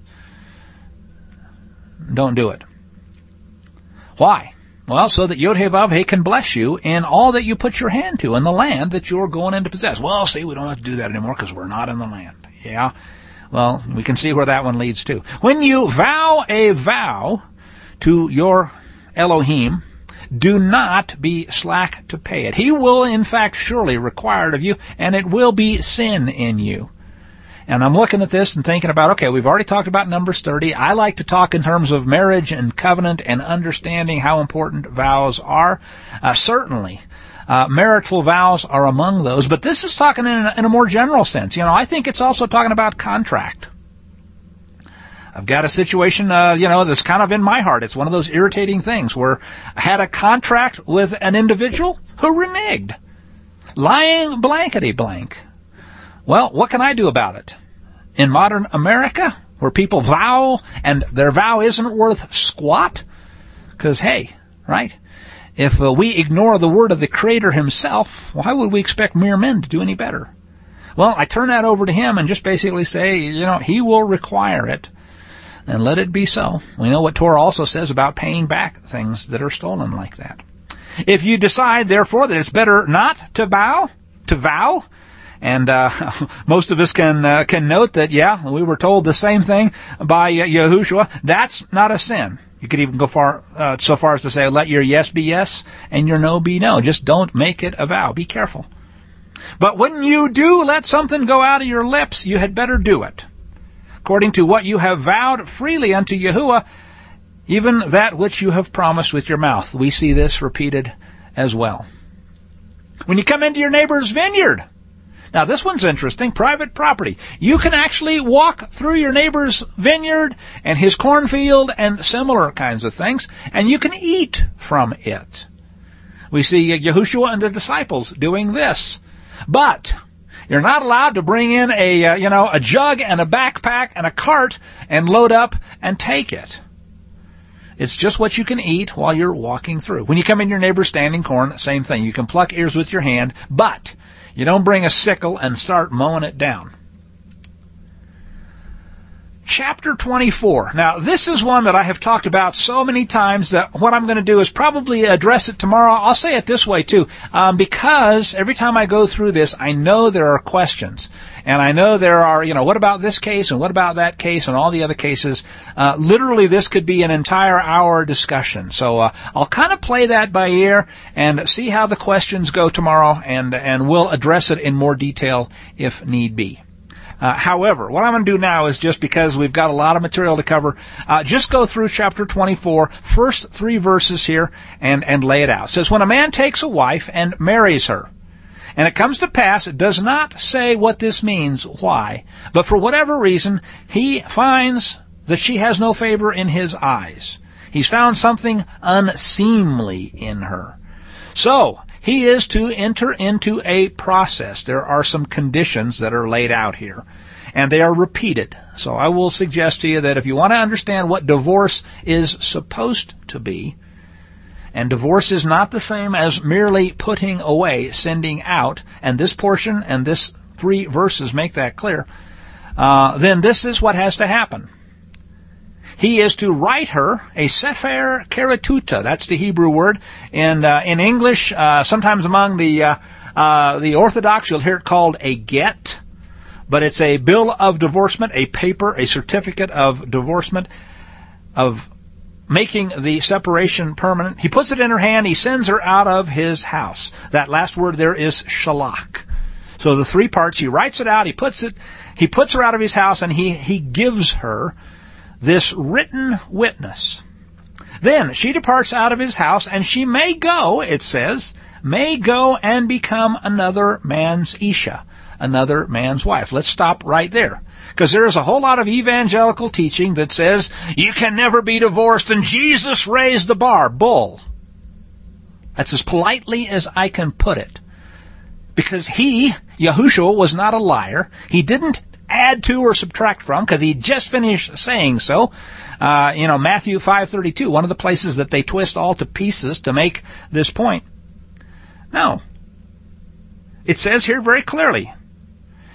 Don't do it. Why? Well, so that Yod-Heh-Vav-Heh can bless you in all that you put your hand to in the land that you're going in to possess. Well, see, we don't have to do that anymore because we're not in the land. Yeah. Well, we can see where that one leads to. When you vow a vow to your Elohim, do not be slack to pay it. He will, in fact, surely require it of you, and it will be sin in you. And I'm looking at this and thinking about, okay, we've already talked about Numbers thirty. I like to talk in terms of marriage and covenant and understanding how important vows are. Uh, certainly, uh, marital vows are among those, but this is talking in a, in a more general sense. You know, I think it's also talking about contract. I've got a situation, uh, you know, that's kind of in my heart. It's one of those irritating things where I had a contract with an individual who reneged. Lying blankety blank. Well, what can I do about it? In modern America, where people vow and their vow isn't worth squat? Because, hey, right? If uh, we ignore the word of the Creator himself, why would we expect mere men to do any better? Well, I turn that over to him and just basically say, you know, he will require it. And let it be so. We know what Torah also says about paying back things that are stolen like that. If you decide, therefore, that it's better not to vow, to vow, and uh, most of us can uh, can note that, yeah, we were told the same thing by uh, Yahushua. That's not a sin. You could even go far uh, so far as to say, let your yes be yes and your no be no. Just don't make it a vow. Be careful. But when you do let something go out of your lips, you had better do it, according to what you have vowed freely unto Yahuwah, even that which you have promised with your mouth. We see this repeated as well. When you come into your neighbor's vineyard, now this one's interesting, private property. You can actually walk through your neighbor's vineyard and his cornfield and similar kinds of things, and you can eat from it. We see Yahushua and the disciples doing this. But you're not allowed to bring in a, uh, you know, a jug and a backpack and a cart and load up and take it. It's just what you can eat while you're walking through. When you come in your neighbor's standing corn, same thing. You can pluck ears with your hand, but you don't bring a sickle and start mowing it down. Chapter twenty-four. Now, this is one that I have talked about so many times that what I'm going to do is probably address it tomorrow. I'll say it this way, too, um, because every time I go through this, I know there are questions. And I know there are, you know, what about this case and what about that case and all the other cases? Uh, literally, this could be an entire hour discussion. So uh, I'll kind of play that by ear and see how the questions go tomorrow, and, and we'll address it in more detail if need be. Uh, however, what I'm going to do now is, just because we've got a lot of material to cover, uh, just go through chapter twenty-four, first three verses here, and, and lay it out. It says, when a man takes a wife and marries her, and it comes to pass, it does not say what this means, why, but for whatever reason, he finds that she has no favor in his eyes. He's found something unseemly in her. So, he is to enter into a process. There are some conditions that are laid out here, and they are repeated. So I will suggest to you that if you want to understand what divorce is supposed to be, and divorce is not the same as merely putting away, sending out, and this portion and this three verses make that clear, uh, then this is what has to happen. He is to write her a sefer keretuta. That's the Hebrew word. And uh, in English, uh, sometimes among the uh, uh, the Orthodox, you'll hear it called a get. But it's a bill of divorcement, a paper, a certificate of divorcement, of making the separation permanent. He puts it in her hand. He sends her out of his house. That last word there is shalach. So the three parts, he writes it out, he puts it, he puts her out of his house, and he, he gives her this written witness. Then she departs out of his house, and she may go, it says, may go and become another man's Isha, another man's wife. Let's stop right there, because there is a whole lot of evangelical teaching that says you can never be divorced and Jesus raised the bar. Bull. That's as politely as I can put it. Because he, Yahushua, was not a liar. He didn't add to or subtract from, because he just finished saying so. Uh, you know, Matthew five thirty-two, one of the places that they twist all to pieces to make this point. No. It says here very clearly,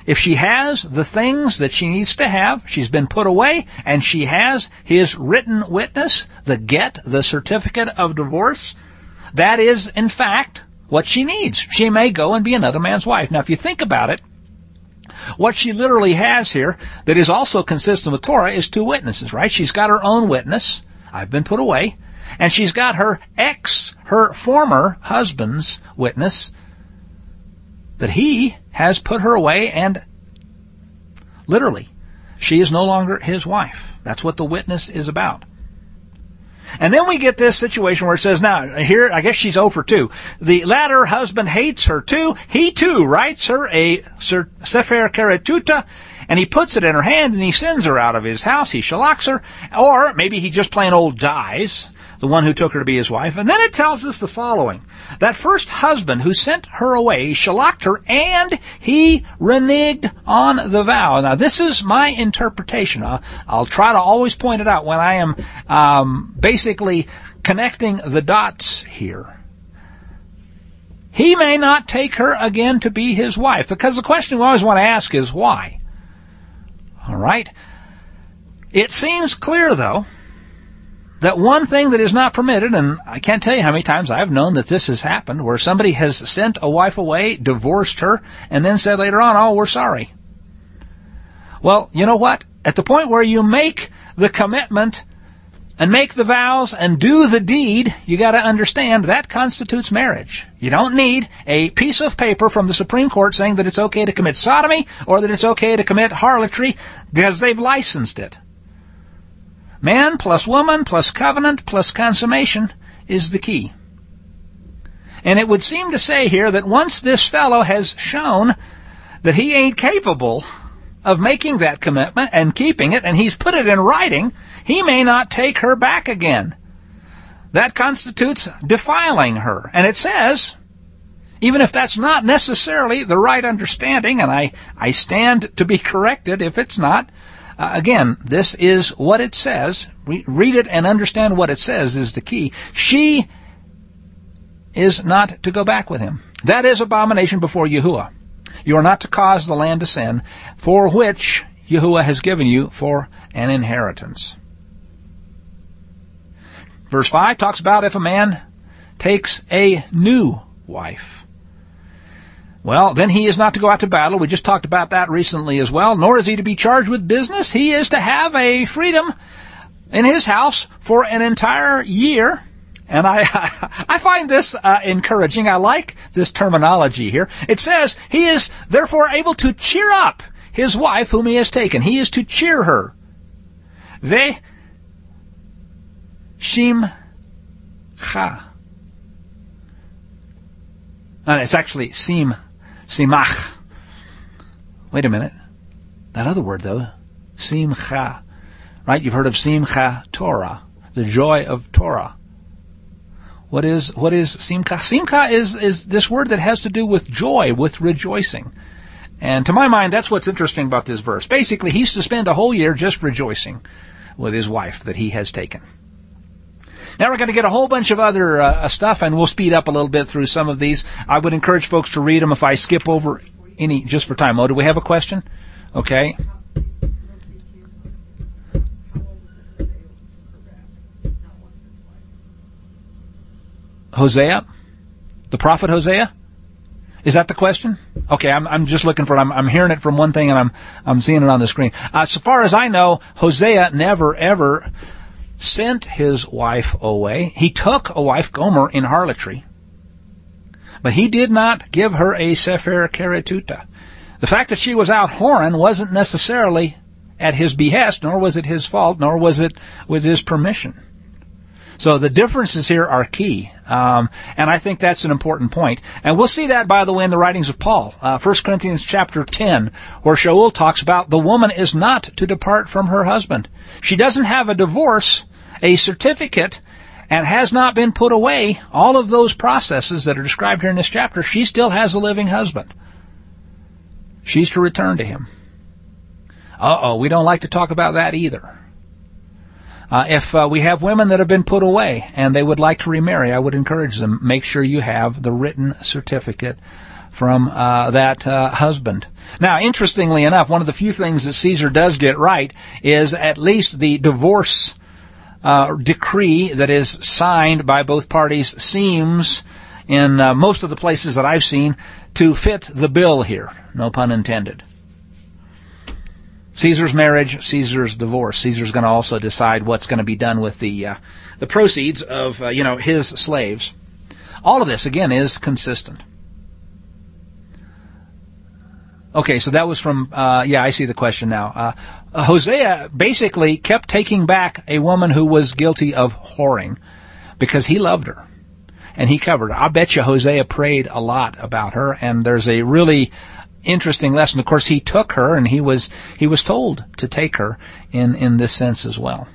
if she has the things that she needs to have, she's been put away, and she has his written witness, the get, the certificate of divorce, that is, in fact, what she needs. She may go and be another man's wife. Now, if you think about it, what she literally has here that is also consistent with Torah is two witnesses, right? She's got her own witness, I've been put away, and she's got her ex, her former husband's witness, that he has put her away, and literally, she is no longer his wife. That's what the witness is about. And then we get this situation where it says, now, here, I guess she's oh for two. The latter husband hates her too. He too writes her a Sefer Keretuta, and he puts it in her hand, and he sends her out of his house. He shalaks her. Or maybe he just plain old dies, the one who took her to be his wife. And then it tells us the following. That first husband who sent her away, he shalaked her, and he reneged on the vow. Now, this is my interpretation. I'll, I'll try to always point it out when I am um, basically connecting the dots here. He may not take her again to be his wife, because the question we always want to ask is why? All right? It seems clear, though, that one thing that is not permitted, and I can't tell you how many times I've known that this has happened, where somebody has sent a wife away, divorced her, and then said later on, oh, we're sorry. Well, you know what? At the point where you make the commitment and make the vows and do the deed, you got to understand that constitutes marriage. You don't need a piece of paper from the Supreme Court saying that it's okay to commit sodomy or that it's okay to commit harlotry because they've licensed it. Man plus woman plus covenant plus consummation is the key. And it would seem to say here that once this fellow has shown that he ain't capable of making that commitment and keeping it, and he's put it in writing, he may not take her back again. That constitutes defiling her. And it says, even if that's not necessarily the right understanding, and I, I stand to be corrected if it's not, uh, again, this is what it says. Re- read it and understand what it says is the key. She is not to go back with him. That is abomination before Yahuwah. You are not to cause the land to sin, for which Yahuwah has given you for an inheritance. Verse five talks about if a man takes a new wife. Well, then he is not to go out to battle. We just talked about that recently as well. Nor is he to be charged with business. He is to have a freedom in his house for an entire year. And I I find this uh, encouraging. I like this terminology here. It says, he is therefore able to cheer up his wife whom he has taken. He is to cheer her. Ve shimcha. No, it's actually sim, simach. Wait a minute. That other word, though, simcha. Right? You've heard of simcha Torah, the joy of Torah. What is what is simcha? Simcha is, is this word that has to do with joy, with rejoicing. And to my mind, that's what's interesting about this verse. Basically, he's to spend a whole year just rejoicing with his wife that he has taken. Now we're going to get a whole bunch of other uh, stuff, and we'll speed up a little bit through some of these. I would encourage folks to read them if I skip over any, just for time. Oh, do we have a question? Okay. Hosea? The prophet Hosea? Is that the question? Okay, I'm I'm just looking for it. I'm I'm hearing it from one thing and I'm I'm seeing it on the screen. Uh, so far as I know, Hosea never ever sent his wife away. He took a wife, Gomer, in harlotry. But he did not give her a Sefer Keretuta. The fact that she was out whoring wasn't necessarily at his behest, nor was it his fault, nor was it with his permission. So the differences here are key, um, and I think that's an important point. And we'll see that, by the way, in the writings of Paul. Uh, First Corinthians chapter ten, where Shaul talks about the woman is not to depart from her husband. She doesn't have a divorce, a certificate, and has not been put away. All of those processes that are described here in this chapter, she still has a living husband. She's to return to him. Uh-oh, we don't like to talk about that either. Uh, if uh, we have women that have been put away and they would like to remarry, I would encourage them, make sure you have the written certificate from uh, that uh, husband. Now, interestingly enough, one of the few things that Caesar does get right is at least the divorce uh, decree that is signed by both parties seems, in uh, most of the places that I've seen, to fit the bill here. No pun intended. Caesar's marriage, Caesar's divorce. Caesar's going to also decide what's going to be done with the uh, the proceeds of uh, you know his slaves. All of this, again, is consistent. Okay, so that was from, uh, yeah, I see the question now. Uh, Hosea basically kept taking back a woman who was guilty of whoring because he loved her and he covered her. I bet you Hosea prayed a lot about her, and there's a really interesting lesson. Of course, he took her, and he was he was told to take her in, in this sense as well.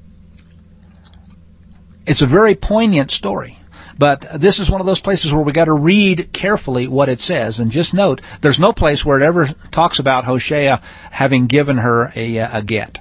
It's a very poignant story. But this is one of those places where we got to read carefully what it says. And just note, there's no place where it ever talks about Hosea having given her a, a get.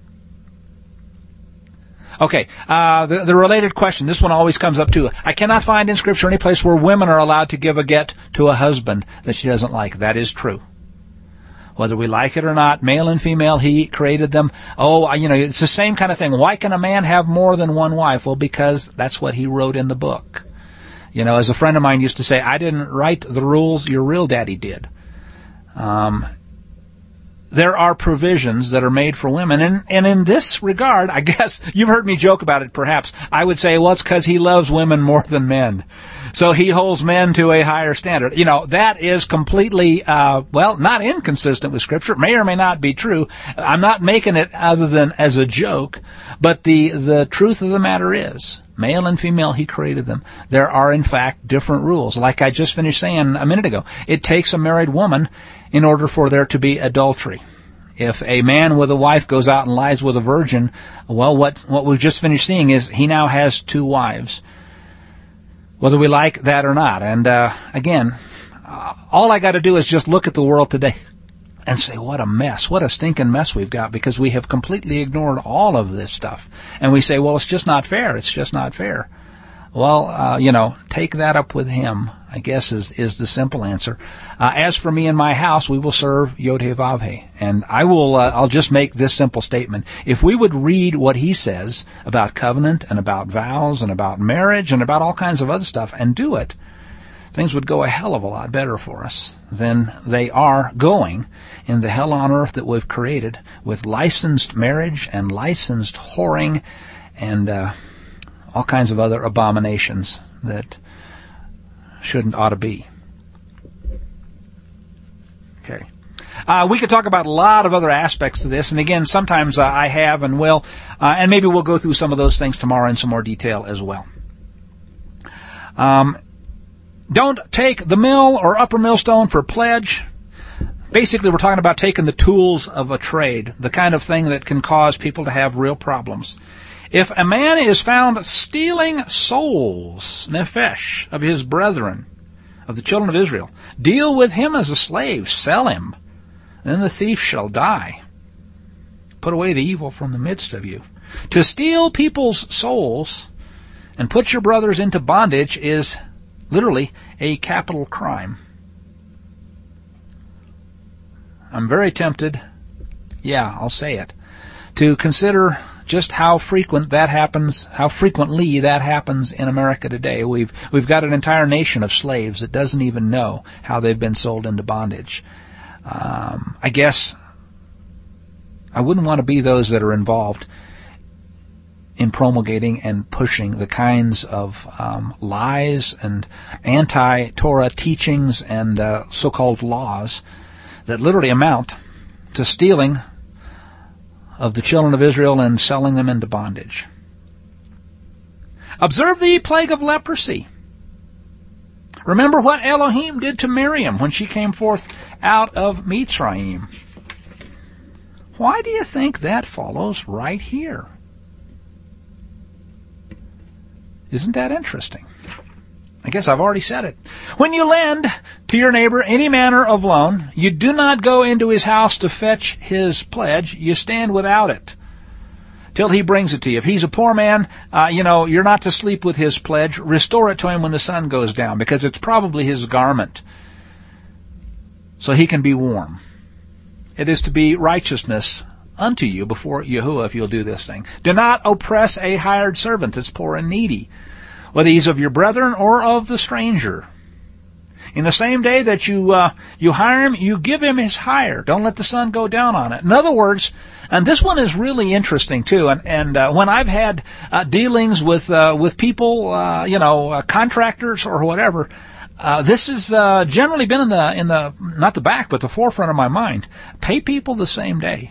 Okay, uh, the, the related question, this one always comes up too. I cannot find in Scripture any place where women are allowed to give a get to a husband that she doesn't like. That is true. Whether we like it or not, male and female, he created them. Oh, you know, it's the same kind of thing. Why can a man have more than one wife? Well, because that's what he wrote in the book. You know, as a friend of mine used to say, I didn't write the rules, your real daddy did. Um, there are provisions that are made for women. And, and in this regard, I guess, you've heard me joke about it perhaps, I would say, well, it's because he loves women more than men. So he holds men to a higher standard. You know, that is completely, uh, well, not inconsistent with Scripture. It may or may not be true. I'm not making it other than as a joke. But the, the truth of the matter is, male and female, he created them. There are, in fact, different rules. Like I just finished saying a minute ago, it takes a married woman in order for there to be adultery. If a man with a wife goes out and lies with a virgin, well, what, what we've just finished seeing is he now has two wives. Whether we like that or not. And uh, again, uh, all I got to do is just look at the world today and say, what a mess, what a stinking mess we've got, because we have completely ignored all of this stuff. And we say, well, it's just not fair, it's just not fair. Well, uh, you know, take that up with him, I guess is, is the simple answer. Uh, as for me and my house, we will serve Yod-Heh-Vav-Heh. And I will, uh, I'll just make this simple statement. If we would read what he says about covenant and about vows and about marriage and about all kinds of other stuff and do it, things would go a hell of a lot better for us than they are going in the hell on earth that we've created with licensed marriage and licensed whoring and, uh, all kinds of other abominations that shouldn't ought to be. Okay. Uh, we could talk about a lot of other aspects to this, and again, sometimes uh, I have and will, uh, and maybe we'll go through some of those things tomorrow in some more detail as well. Um, don't take the mill or upper millstone for pledge. Basically, we're talking about taking the tools of a trade, the kind of thing that can cause people to have real problems. If a man is found stealing souls, nephesh, of his brethren, of the children of Israel, deal with him as a slave, sell him, then the thief shall die. Put away the evil from the midst of you. To steal people's souls and put your brothers into bondage is literally a capital crime. I'm very tempted, yeah, I'll say it, to consider just how frequent that happens, how frequently that happens in America today. We've we've got an entire nation of slaves that doesn't even know how they've been sold into bondage. Um, I guess I wouldn't want to be those that are involved in promulgating and pushing the kinds of um, lies and anti-Torah teachings and uh, so-called laws that literally amount to stealing of the children of Israel and selling them into bondage. Observe the plague of leprosy. Remember what Elohim did to Miriam when she came forth out of Mitzrayim. Why do you think that follows right here? Isn't that interesting? I guess I've already said it. When you lend to your neighbor any manner of loan, you do not go into his house to fetch his pledge. You stand without it till he brings it to you. If he's a poor man, uh, you know, you're not to sleep with his pledge. Restore it to him when the sun goes down, because it's probably his garment. so he can be warm. It is to be righteousness unto you before Yahuwah if you'll do this thing. Do not oppress a hired servant that's poor and needy, whether he's of your brethren or of the stranger. In the same day that you uh, you hire him, you give him his hire. Don't let the sun go down on it. In other words, and this one is really interesting too. And and uh, when I've had uh, dealings with uh, with people, uh, you know, uh, contractors or whatever, uh, this has uh, generally been in the in the not the back but the forefront of my mind. Pay people the same day.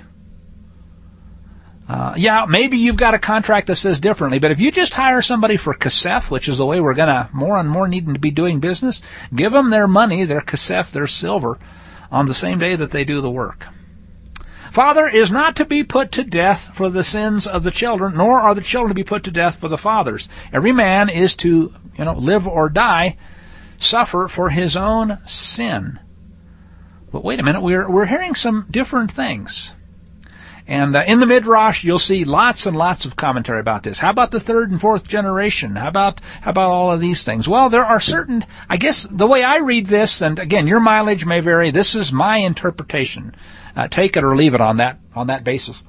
Uh, yeah, maybe you've got a contract that says differently, but if you just hire somebody for kasef, which is the way we're going to more and more needing to be doing business, give them their money, their kasef, their silver, on the same day that they do the work. Father is not to be put to death for the sins of the children, nor are the children to be put to death for the fathers. Every man is to, you know, live or die, suffer for his own sin. But wait a minute, we're we're hearing some different things. And uh, in the Midrash, you'll see lots and lots of commentary about this. How about the third and fourth generation? How about how about all of these things? Well, there are certain, I guess, the way I read this, and again, your mileage may vary. This is my interpretation. Uh, take it or leave it on that on that basis.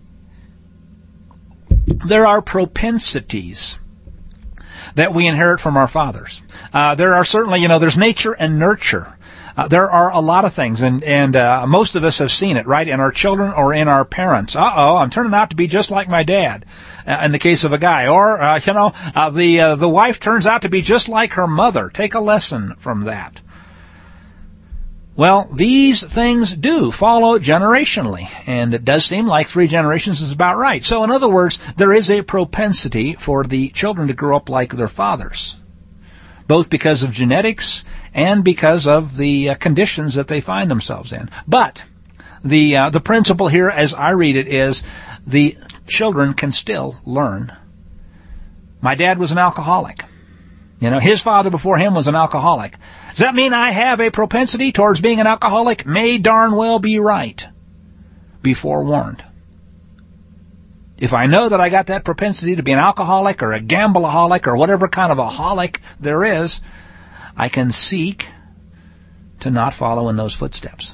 There are propensities that we inherit from our fathers. Uh, there are certainly, you know, there's nature and nurture. Uh, there are a lot of things, and, and uh, most of us have seen it, right, in our children or in our parents. Uh-oh, I'm turning out to be just like my dad, uh, in the case of a guy. Or, uh, you know, uh, the uh, the wife turns out to be just like her mother. Take a lesson from that. Well, these things do follow generationally, and it does seem like three generations is about right. So, in other words, there is a propensity for the children to grow up like their fathers, both because of genetics and because of the uh, conditions that they find themselves in. But the uh, the principle here, as I read it, is the children can still learn. My dad was an alcoholic. You know, his father before him was an alcoholic. Does that mean I have a propensity towards being an alcoholic? May darn well be right. Be forewarned. If I know that I got that propensity to be an alcoholic or a gambleaholic or whatever kind of a holic there is, I can seek to not follow in those footsteps.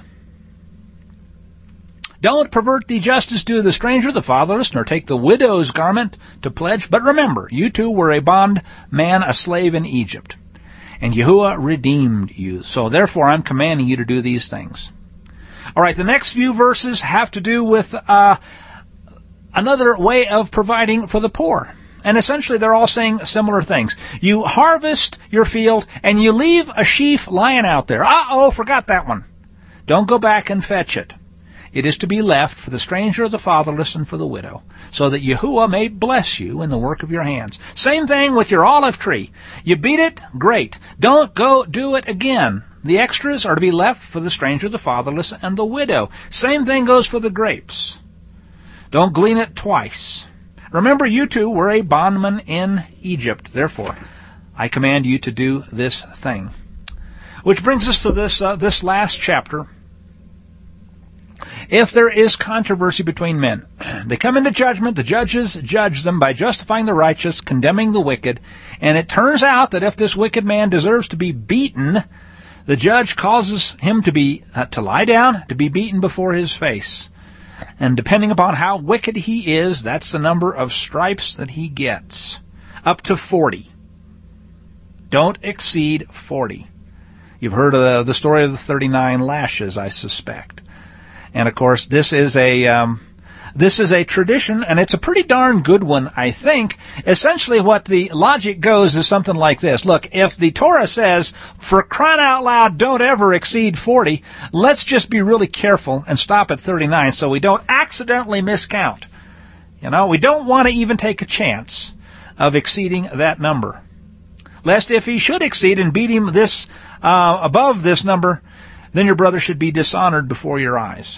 Don't pervert the justice due to the stranger, the fatherless, nor take the widow's garment to pledge. But remember, you too were a bondman, a slave in Egypt, and Yahuwah redeemed you. So therefore, I'm commanding you to do these things. All right, the next few verses have to do with uh, another way of providing for the poor. And essentially, they're all saying similar things. You harvest your field, and you leave a sheaf lying out there. Uh-oh, forgot that one. Don't go back and fetch it. It is to be left for the stranger, the fatherless, and for the widow, so that Yahuwah may bless you in the work of your hands. Same thing with your olive tree. You beat it, great. Don't go do it again. The extras are to be left for the stranger, the fatherless, and the widow. Same thing goes for the grapes. Don't glean it twice. Remember, you too were a bondman in Egypt. Therefore, I command you to do this thing. Which brings us to this uh, this last chapter. If there is controversy between men, they come into judgment, the judges judge them by justifying the righteous, condemning the wicked, and it turns out that if this wicked man deserves to be beaten, the judge causes him to be uh, to lie down, to be beaten before his face. And depending upon how wicked he is, that's the number of stripes that he gets. Up to forty. Don't exceed forty. You've heard of the story of the thirty-nine lashes, I suspect. And of course, this is a um, this is a tradition, and it's a pretty darn good one, I think. Essentially, what the logic goes is something like this. Look, if the Torah says, for crying out loud, don't ever exceed forty, let's just be really careful and stop at thirty-nine so we don't accidentally miscount. You know, we don't want to even take a chance of exceeding that number. Lest if he should exceed and beat him this uh, above this number, then your brother should be dishonored before your eyes.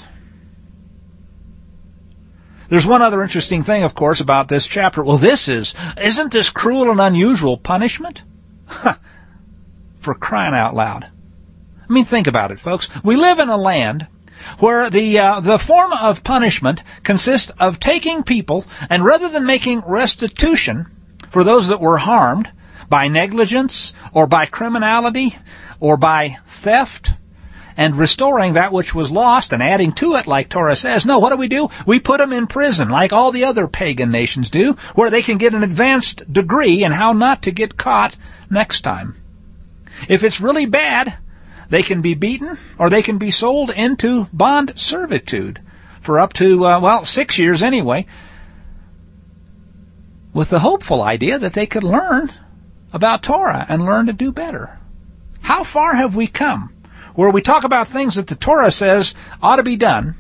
There's one other interesting thing, of course, about this chapter. Well, this is, isn't this cruel and unusual punishment? For crying out loud. I mean, think about it, folks. We live in a land where the uh, the form of punishment consists of taking people, and rather than making restitution for those that were harmed by negligence or by criminality or by theft, and restoring that which was lost and adding to it, like Torah says. No, what do we do? We put them in prison, like all the other pagan nations do, where they can get an advanced degree in how not to get caught next time. If it's really bad, they can be beaten, or they can be sold into bond servitude for up to, uh, well, six years anyway, with the hopeful idea that they could learn about Torah and learn to do better. How far have we come where we talk about things that the Torah says ought to be done,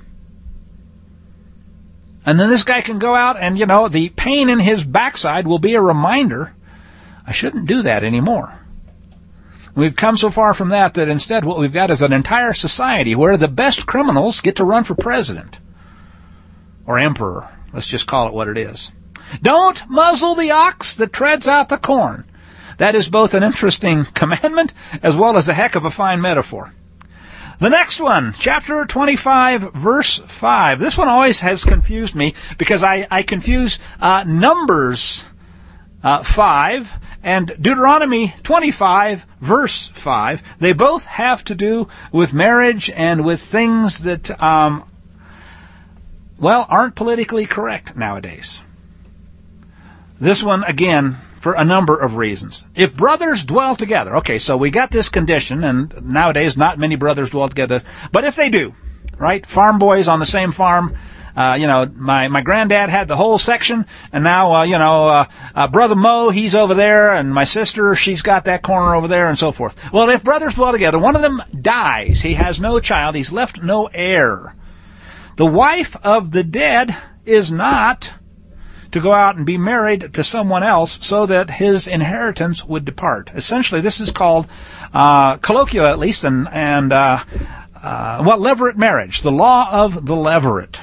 and then this guy can go out and, you know, the pain in his backside will be a reminder, I shouldn't do that anymore. We've come so far from that that instead what we've got is an entire society where the best criminals get to run for president or emperor. Let's just call it what it is. Don't muzzle the ox that treads out the corn. That is both an interesting commandment as well as a heck of a fine metaphor. The next one, chapter twenty-five, verse five. This one always has confused me because I, I confuse uh, Numbers uh, five and Deuteronomy twenty-five, verse five. They both have to do with marriage and with things that, um, well, aren't politically correct nowadays. This one, again, for a number of reasons. If brothers dwell together, okay, so we got this condition, and nowadays not many brothers dwell together, but if they do, right, farm boys on the same farm, uh, you know, my, my granddad had the whole section, and now, uh, you know, uh, uh, Brother Mo, he's over there, and my sister, she's got that corner over there, and so forth. Well, if brothers dwell together, one of them dies, he has no child, he's left no heir. The wife of the dead is not to go out and be married to someone else so that his inheritance would depart. Essentially, this is called, uh, colloquial at least, and, and uh, uh, well, levirate marriage, the law of the levirate.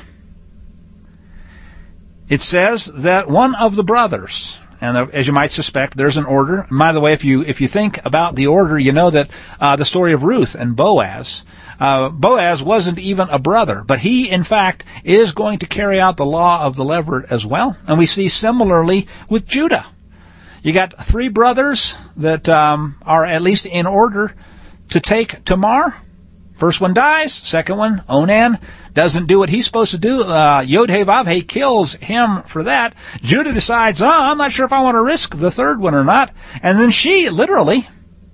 It says that one of the brothers, and as you might suspect, there's an order. And by the way, if you if you think about the order, you know that uh, the story of Ruth and Boaz, uh, Boaz wasn't even a brother, but he, in fact, is going to carry out the law of the levirate as well. And we see similarly with Judah. You got three brothers that um, are at least in order to take Tamar. First one dies. Second one, Onan, doesn't do what he's supposed to do. Uh, Yod-Heh-Vav-Heh kills him for that. Judah decides, oh, I'm not sure if I want to risk the third one or not. And then she, literally,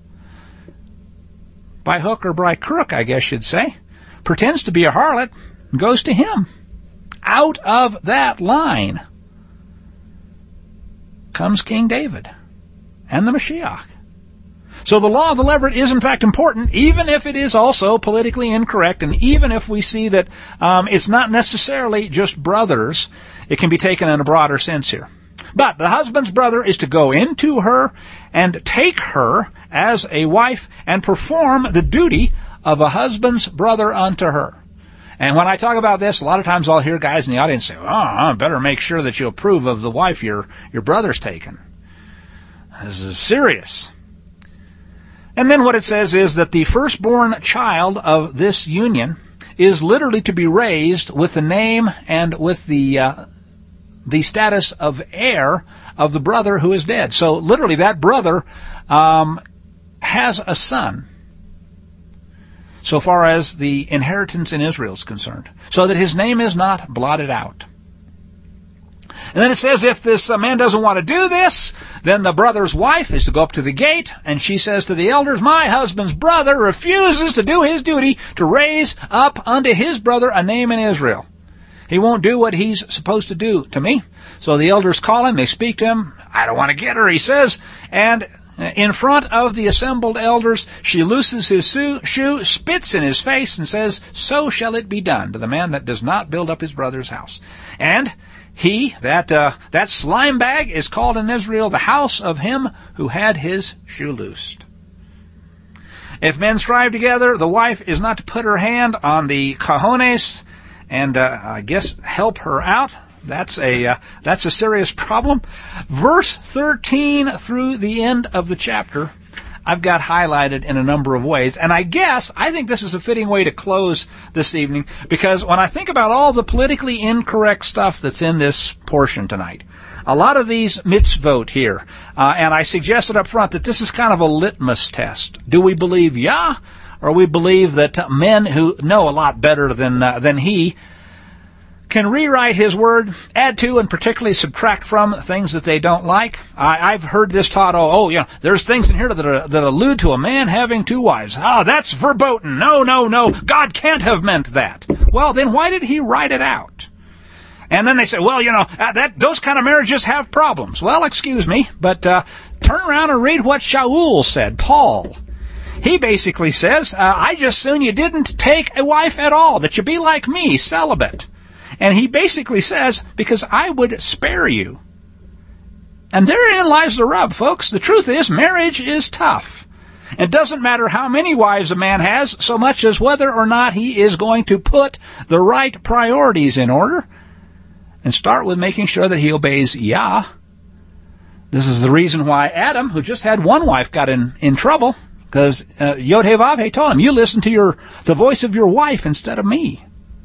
by hook or by crook, I guess you'd say, pretends to be a harlot and goes to him. Out of that line comes King David and the Mashiach. So the law of the levirate is, in fact, important, even if it is also politically incorrect, and even if we see that um, it's not necessarily just brothers. It can be taken in a broader sense here. But the husband's brother is to go into her and take her as a wife and perform the duty of a husband's brother unto her. And when I talk about this, a lot of times I'll hear guys in the audience say, oh, I better make sure that you approve of the wife your, your brother's taken. This is serious. And then what it says is that the firstborn child of this union is literally to be raised with the name and with the uh, the status of heir of the brother who is dead. So literally that brother um, has a son so far as the inheritance in Israel is concerned, so that his name is not blotted out. And then it says if this man doesn't want to do this, then the brother's wife is to go up to the gate, and she says to the elders, my husband's brother refuses to do his duty to raise up unto his brother a name in Israel. He won't do what he's supposed to do to me. So the elders call him, they speak to him. I don't want to get her, he says. And in front of the assembled elders, she looses his shoe, spits in his face, and says, so shall it be done to the man that does not build up his brother's house. And he, that uh, that slime bag, is called in Israel the house of him who had his shoe loosed. If men strive together, the wife is not to put her hand on the cojones and, uh, I guess, help her out. That's a uh, that's a serious problem. Verse thirteen through the end of the chapter, I've got highlighted in a number of ways. And I guess, I think this is a fitting way to close this evening, because when I think about all the politically incorrect stuff that's in this portion tonight, a lot of these mitzvot here, uh, and I suggested up front that this is kind of a litmus test. Do we believe Yah, or we believe that men who know a lot better than uh, than he can rewrite his word, add to and particularly subtract from things that they don't like. I, I've heard this taught, oh, oh, you know, there's things in here that, are, that allude to a man having two wives. Ah, that's verboten. No, no, no. God can't have meant that. Well, then why did he write it out? And then they say, well, you know, uh, that those kind of marriages have problems. Well, excuse me, but uh, turn around and read what Shaul said, Paul. He basically says, uh, I just soon you didn't take a wife at all, that you be like me, celibate. And he basically says, because I would spare you. And therein lies the rub, folks. The truth is, marriage is tough. It doesn't matter how many wives a man has, so much as whether or not he is going to put the right priorities in order and start with making sure that he obeys Yah. This is the reason why Adam, who just had one wife, got in, in trouble, because uh, Yod-Heh-Vav-Heh told him, you listen to your the voice of your wife instead of me.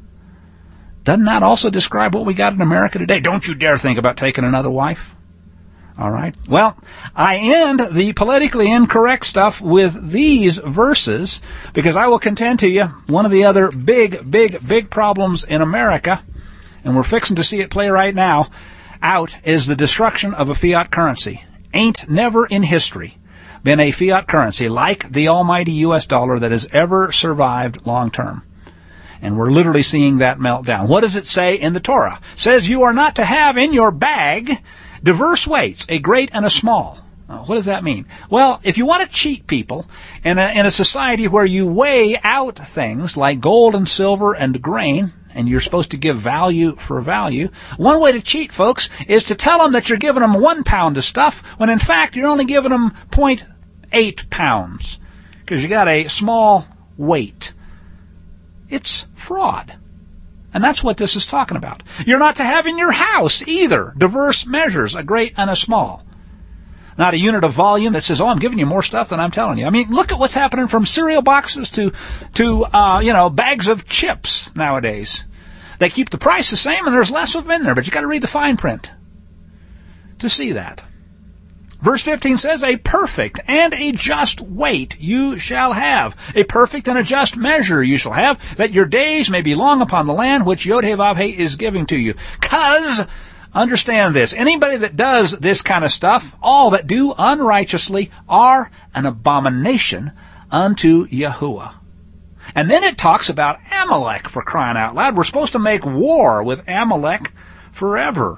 Doesn't that also describe what we got in America today? Don't you dare think about taking another wife. All right. Well, I end the politically incorrect stuff with these verses because I will contend to you one of the other big, big, big problems in America, and we're fixing to see it play right now, out is the destruction of a fiat currency. Ain't never in history been a fiat currency like the almighty U S dollar that has ever survived long term. And we're literally seeing that melt down. What does it say in the Torah? It says you are not to have in your bag diverse weights, a great and a small. Uh, what does that mean? Well, if you want to cheat people in a, in a society where you weigh out things like gold and silver and grain, and you're supposed to give value for value, one way to cheat folks is to tell them that you're giving them one pound of stuff when in fact you're only giving them zero point eight pounds because you got a small weight. It's fraud. And that's what this is talking about. You're not to have in your house either diverse measures, a great and a small. Not a unit of volume that says, oh, I'm giving you more stuff than I'm telling you. I mean, look at what's happening from cereal boxes to, to uh, you know, bags of chips nowadays. They keep the price the same and there's less of them in there, but you got to read the fine print to see that. Verse fifteen says, a perfect and a just weight you shall have. A perfect and a just measure you shall have, that your days may be long upon the land which Yod-Heh-Vav-Heh is giving to you. Cause, understand this, anybody that does this kind of stuff, all that do unrighteously are an abomination unto Yahuwah. And then it talks about Amalek, for crying out loud. We're supposed to make war with Amalek forever.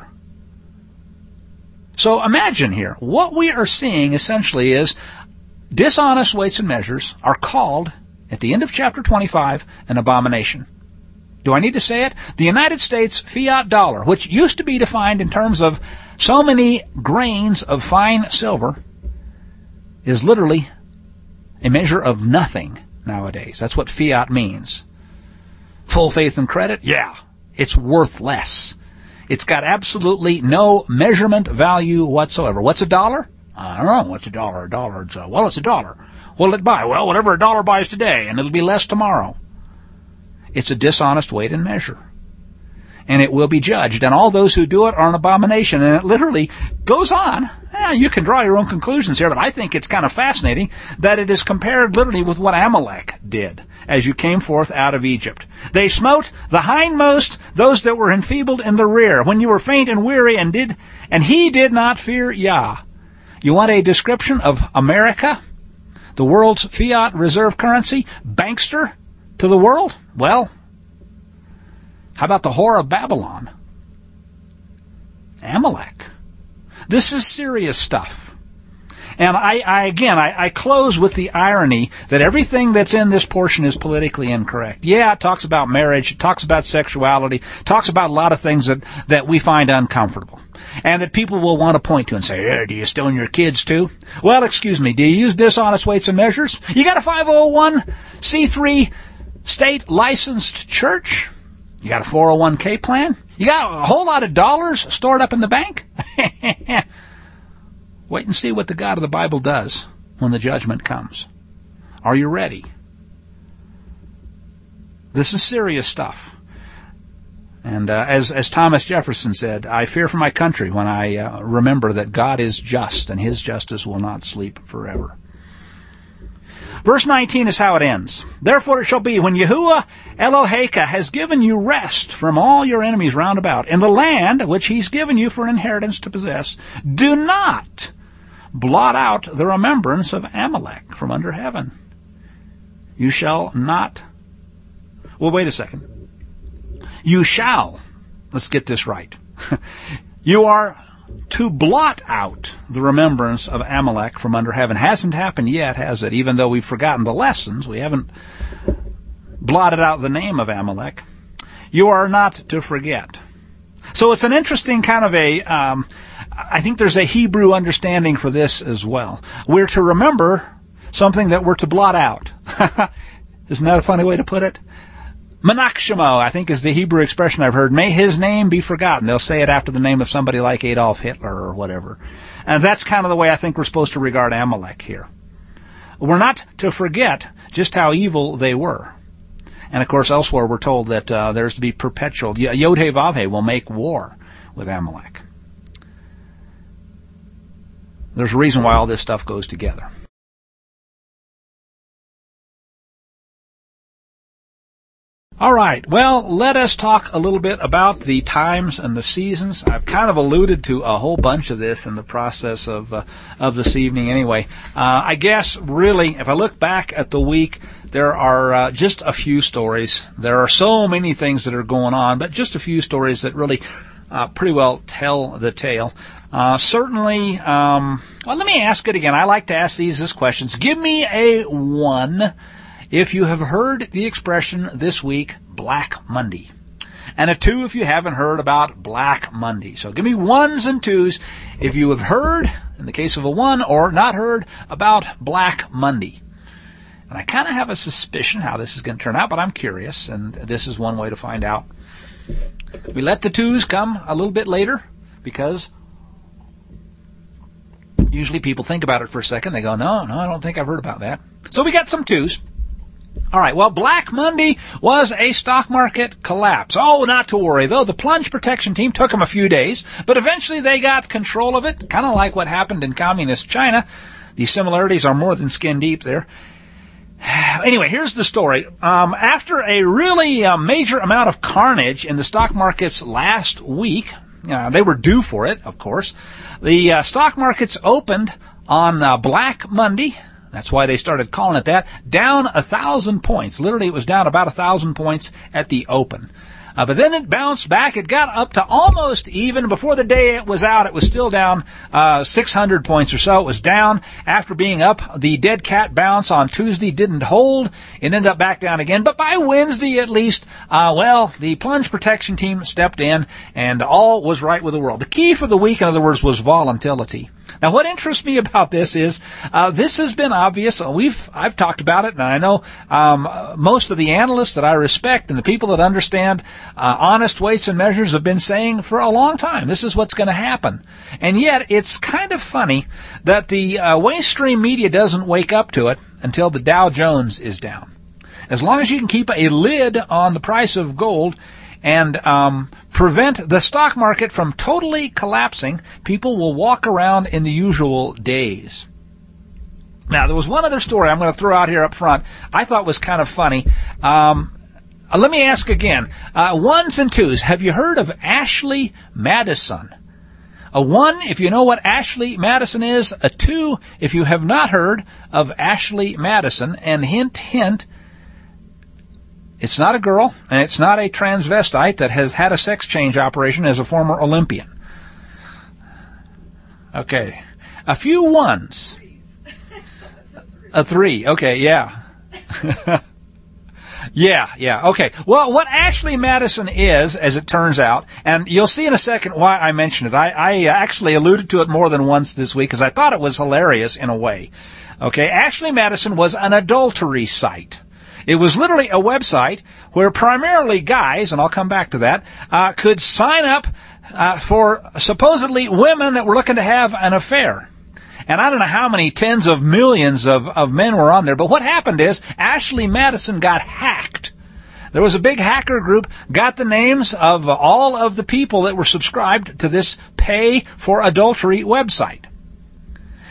So imagine here, what we are seeing essentially is dishonest weights and measures are called, at the end of chapter twenty-five, an abomination. Do I need to say it? The United States fiat dollar, which used to be defined in terms of so many grains of fine silver, is literally a measure of nothing nowadays. That's what fiat means. Full faith and credit? Yeah, it's worth less. It's got absolutely no measurement value whatsoever. What's a dollar? I don't know. What's a dollar? A dollar. It's a, well, it's a dollar. What'll it buy? Well, whatever a dollar buys today, and it'll be less tomorrow. It's a dishonest weight and measure. And it will be judged. And all those who do it are an abomination. And it literally goes on. Eh, you can draw your own conclusions here, but I think it's kind of fascinating that it is compared literally with what Amalek did as you came forth out of Egypt. They smote the hindmost, those that were enfeebled in the rear, when you were faint and weary, and did, and he did not fear Yah. You want a description of America, the world's fiat reserve currency, bankster to the world? Well, how about the whore of Babylon? Amalek. This is serious stuff. And I, I again, I, I close with the irony that everything that's in this portion is politically incorrect. Yeah, it talks about marriage, it talks about sexuality, it talks about a lot of things that, that we find uncomfortable. And that people will want to point to and say, hey, do you stone your kids too? Well, excuse me, do you use dishonest weights and measures? You got a five oh one c three state licensed church? You got a four oh one k plan? You got a whole lot of dollars stored up in the bank? Wait and see what the God of the Bible does when the judgment comes. Are you ready? This is serious stuff. And uh, as as Thomas Jefferson said, I fear for my country when I uh, remember that God is just and his justice will not sleep forever. Verse nineteen is how it ends. Therefore it shall be, when Yahuwah Eloheka has given you rest from all your enemies round about, in the land which he's given you for an inheritance to possess, do not blot out the remembrance of Amalek from under heaven. You shall not... Well, wait a second. You shall... Let's get this right. You are to blot out the remembrance of Amalek from under heaven. Hasn't happened yet, has it? Even though we've forgotten the lessons, we haven't blotted out the name of Amalek. You are not to forget. So it's an interesting kind of a, um, I think there's a Hebrew understanding for this as well. We're to remember something that we're to blot out. Isn't that a funny way to put it? Menachshemo, I think, is the Hebrew expression I've heard. May his name be forgotten. They'll say it after the name of somebody like Adolf Hitler or whatever. And that's kind of the way I think we're supposed to regard Amalek here. We're not to forget just how evil they were. And, of course, elsewhere we're told that uh, there's to be perpetual. Yod-Heh-Vav-Heh will make war with Amalek. There's a reason why all this stuff goes together. All right, well, let us talk a little bit about the times and the seasons. I've kind of alluded to a whole bunch of this in the process of uh, of this evening anyway. Uh, I guess, really, if I look back at the week, there are uh, just a few stories. There are so many things that are going on, but just a few stories that really uh, pretty well tell the tale. Uh, certainly, um, well, let me ask it again. I like to ask these as questions. Give me a one if you have heard the expression this week, Black Monday. And a two if you haven't heard about Black Monday. So give me ones and twos if you have heard, in the case of a one, or not heard about Black Monday. And I kind of have a suspicion how this is going to turn out, but I'm curious, and this is one way to find out. We let the twos come a little bit later, because usually people think about it for a second. They go, no, no, I don't think I've heard about that. So we got some twos. All right, well, Black Monday was a stock market collapse. Oh, not to worry, though. The plunge protection team took them a few days, but eventually they got control of it, kind of like what happened in communist China. The similarities are more than skin deep there. Anyway, here's the story. Um, after a really uh, major amount of carnage in the stock markets last week, uh, they were due for it, of course, the uh, stock markets opened on uh, Black Monday. That's why they started calling it that. Down a thousand points. Literally, it was down about a thousand points at the open. Uh, but then it bounced back. It got up to almost even. Before the day it was out, it was still down uh, six hundred points or so. It was down after being up. The dead cat bounce on Tuesday didn't hold. It ended up back down again. But by Wednesday, at least, uh, well, the plunge protection team stepped in, and all was right with the world. The key for the week, in other words, was volatility. Now, what interests me about this is uh, this has been obvious. We've I've talked about it, and I know um, most of the analysts that I respect and the people that understand uh, honest weights and measures have been saying for a long time, this is what's going to happen. And yet, it's kind of funny that the uh, mainstream media doesn't wake up to it until the Dow Jones is down. As long as you can keep a lid on the price of gold and um, prevent the stock market from totally collapsing, people will walk around in the usual daze. Now, there was one other story I'm going to throw out here up front I thought was kind of funny. Um, let me ask again. Uh, ones and twos. Have you heard of Ashley Madison? A one, if you know what Ashley Madison is. A two, if you have not heard of Ashley Madison. And hint, hint, it's not a girl, and it's not a transvestite that has had a sex change operation as a former Olympian. Okay. A few ones. A three. Okay, yeah. yeah, yeah. Okay. Well, what Ashley Madison is, as it turns out, and you'll see in a second why I mentioned it. I, I actually alluded to it more than once this week because I thought it was hilarious in a way. Okay. Ashley Madison was an adultery site. It was literally a website where primarily guys, and I'll come back to that, uh, could sign up uh, for supposedly women that were looking to have an affair. And I don't know how many tens of millions of, of men were on there, but what happened is Ashley Madison got hacked. There was a big hacker group, got the names of all of the people that were subscribed to this pay for adultery website.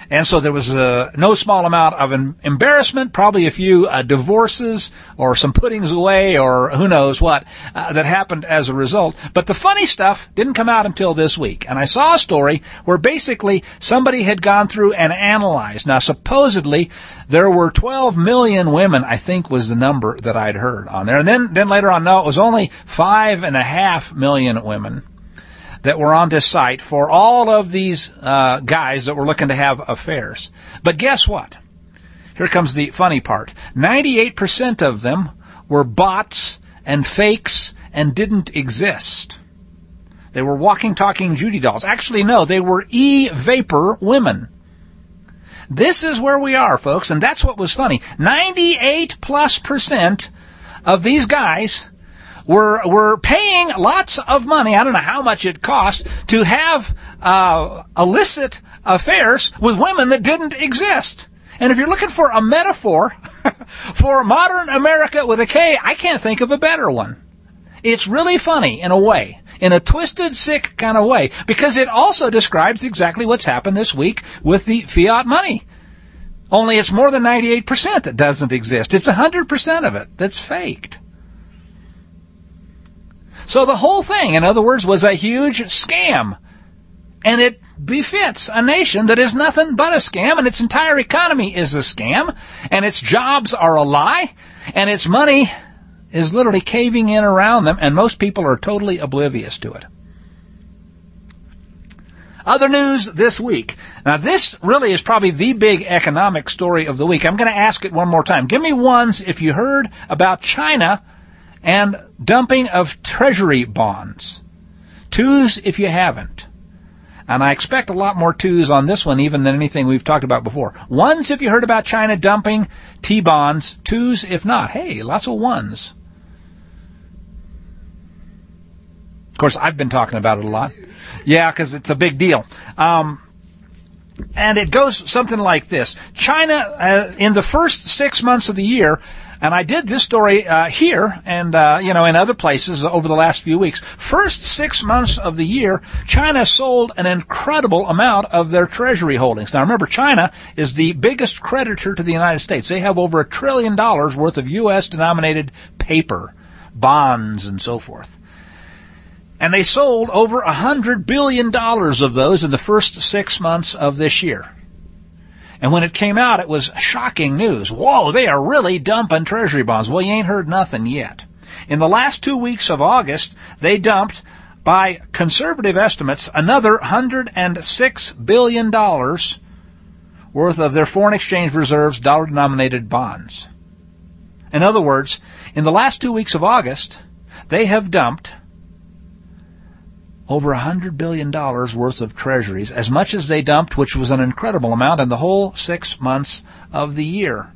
And so there was uh, no small amount of an embarrassment, probably a few uh, divorces or some puttings away or who knows what uh, that happened as a result. But the funny stuff didn't come out until this week. And I saw a story where basically somebody had gone through and analyzed. Now, supposedly there were twelve million women, I think was the number that I'd heard on there. And then, then later on, no, it was only five and a half million women that were on this site for all of these uh, guys that were looking to have affairs. But guess what? Here comes the funny part. ninety-eight percent of them were bots and fakes and didn't exist. They were walking, talking Judy dolls. Actually, no, they were e-vapor women. This is where we are, folks, and that's what was funny. ninety-eight plus percent of these guys We're, we're paying lots of money, I don't know how much it cost, to have uh, illicit affairs with women that didn't exist. And if you're looking for a metaphor for modern America with a K, I can't think of a better one. It's really funny in a way, in a twisted, sick kind of way, because it also describes exactly what's happened this week with the fiat money. Only it's more than ninety-eight percent that doesn't exist. It's one hundred percent of it that's faked. So the whole thing, in other words, was a huge scam. And it befits a nation that is nothing but a scam, and its entire economy is a scam, and its jobs are a lie, and its money is literally caving in around them, and most people are totally oblivious to it. Other news this week. Now, this really is probably the big economic story of the week. I'm going to ask it one more time. Give me ones if you heard about China and dumping of treasury bonds. Twos if you haven't. And I expect a lot more twos on this one even than anything we've talked about before. Ones if you heard about China dumping T-bonds. Twos if not. Hey, lots of ones. Of course, I've been talking about it a lot. Yeah, because it's a big deal. Um, and it goes something like this. China, uh, in the first six months of the year, and I did this story uh, here and, uh, you know, in other places over the last few weeks. First six months of the year, China sold an incredible amount of their treasury holdings. Now, remember, China is the biggest creditor to the United States. They have over a trillion dollars worth of U S-denominated paper, bonds, and so forth. And they sold over one hundred billion dollars of those in the first six months of this year. And when it came out, it was shocking news. Whoa, they are really dumping treasury bonds. Well, you ain't heard nothing yet. In the last two weeks of August, they dumped, by conservative estimates, another one hundred six billion dollars worth of their foreign exchange reserves, dollar-denominated bonds. In other words, in the last two weeks of August, they have dumped over one hundred billion dollars worth of treasuries, as much as they dumped, which was an incredible amount, in the whole six months of the year.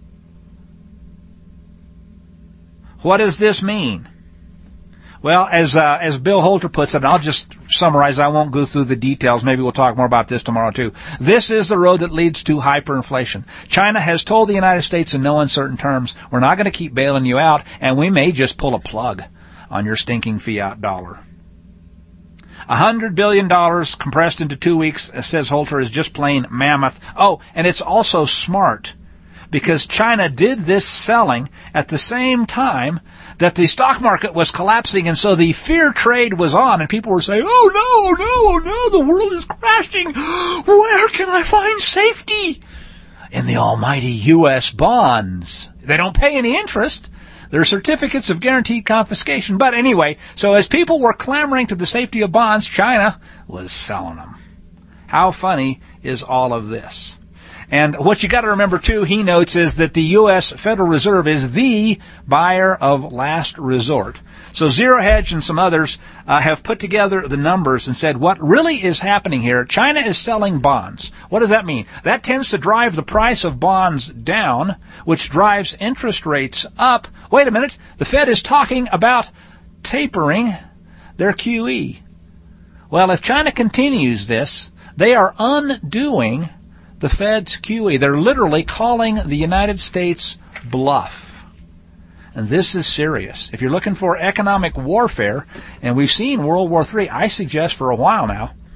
What does this mean? Well, as uh, as Bill Holter puts it, and I'll just summarize, I won't go through the details, maybe we'll talk more about this tomorrow too. This is the road that leads to hyperinflation. China has told the United States in no uncertain terms, we're not going to keep bailing you out, and we may just pull a plug on your stinking fiat dollar. one hundred billion dollars compressed into two weeks, says Holter, is just plain mammoth. Oh, and it's also smart, because China did this selling at the same time that the stock market was collapsing, and so the fear trade was on, and people were saying, oh no, no, no, the world is crashing. Where can I find safety? In the almighty U S bonds. They don't pay any interest. There are certificates of guaranteed confiscation. But anyway, so as people were clamoring to the safety of bonds, China was selling them. How funny is all of this? And what you got to remember, too, he notes, is that the U S Federal Reserve is the buyer of last resort. So Zero Hedge and some others uh, have put together the numbers and said what really is happening here. China is selling bonds. What does that mean? That tends to drive the price of bonds down, which drives interest rates up. Wait a minute. The Fed is talking about tapering their Q E. Well, if China continues this, they are undoing the Fed's Q E. They're literally calling the United States bluff. And this is serious. If you're looking for economic warfare, and we've seen World War Three, I suggest for a while now,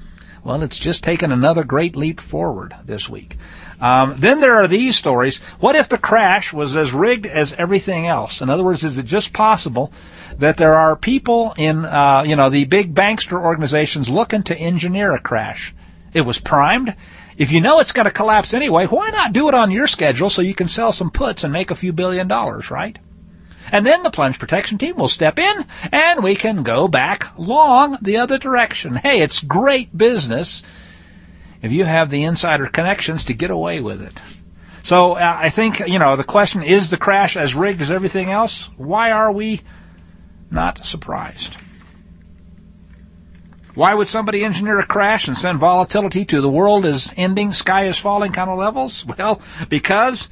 Well, it's just taken another great leap forward this week. Um, then there are these stories. What if the crash was as rigged as everything else? In other words, is it just possible that there are people in, uh, you know, the big bankster organizations looking to engineer a crash? It was primed. If you know it's going to collapse anyway, why not do it on your schedule so you can sell some puts and make a few billion dollars, right? And then the plunge protection team will step in and we can go back long the other direction. Hey, it's great business if you have the insider connections to get away with it. So uh, I think, you know, the question, is the crash as rigged as everything else? Why are we not surprised? Why would somebody engineer a crash and send volatility to the world is ending, sky is falling kind of levels? Well, because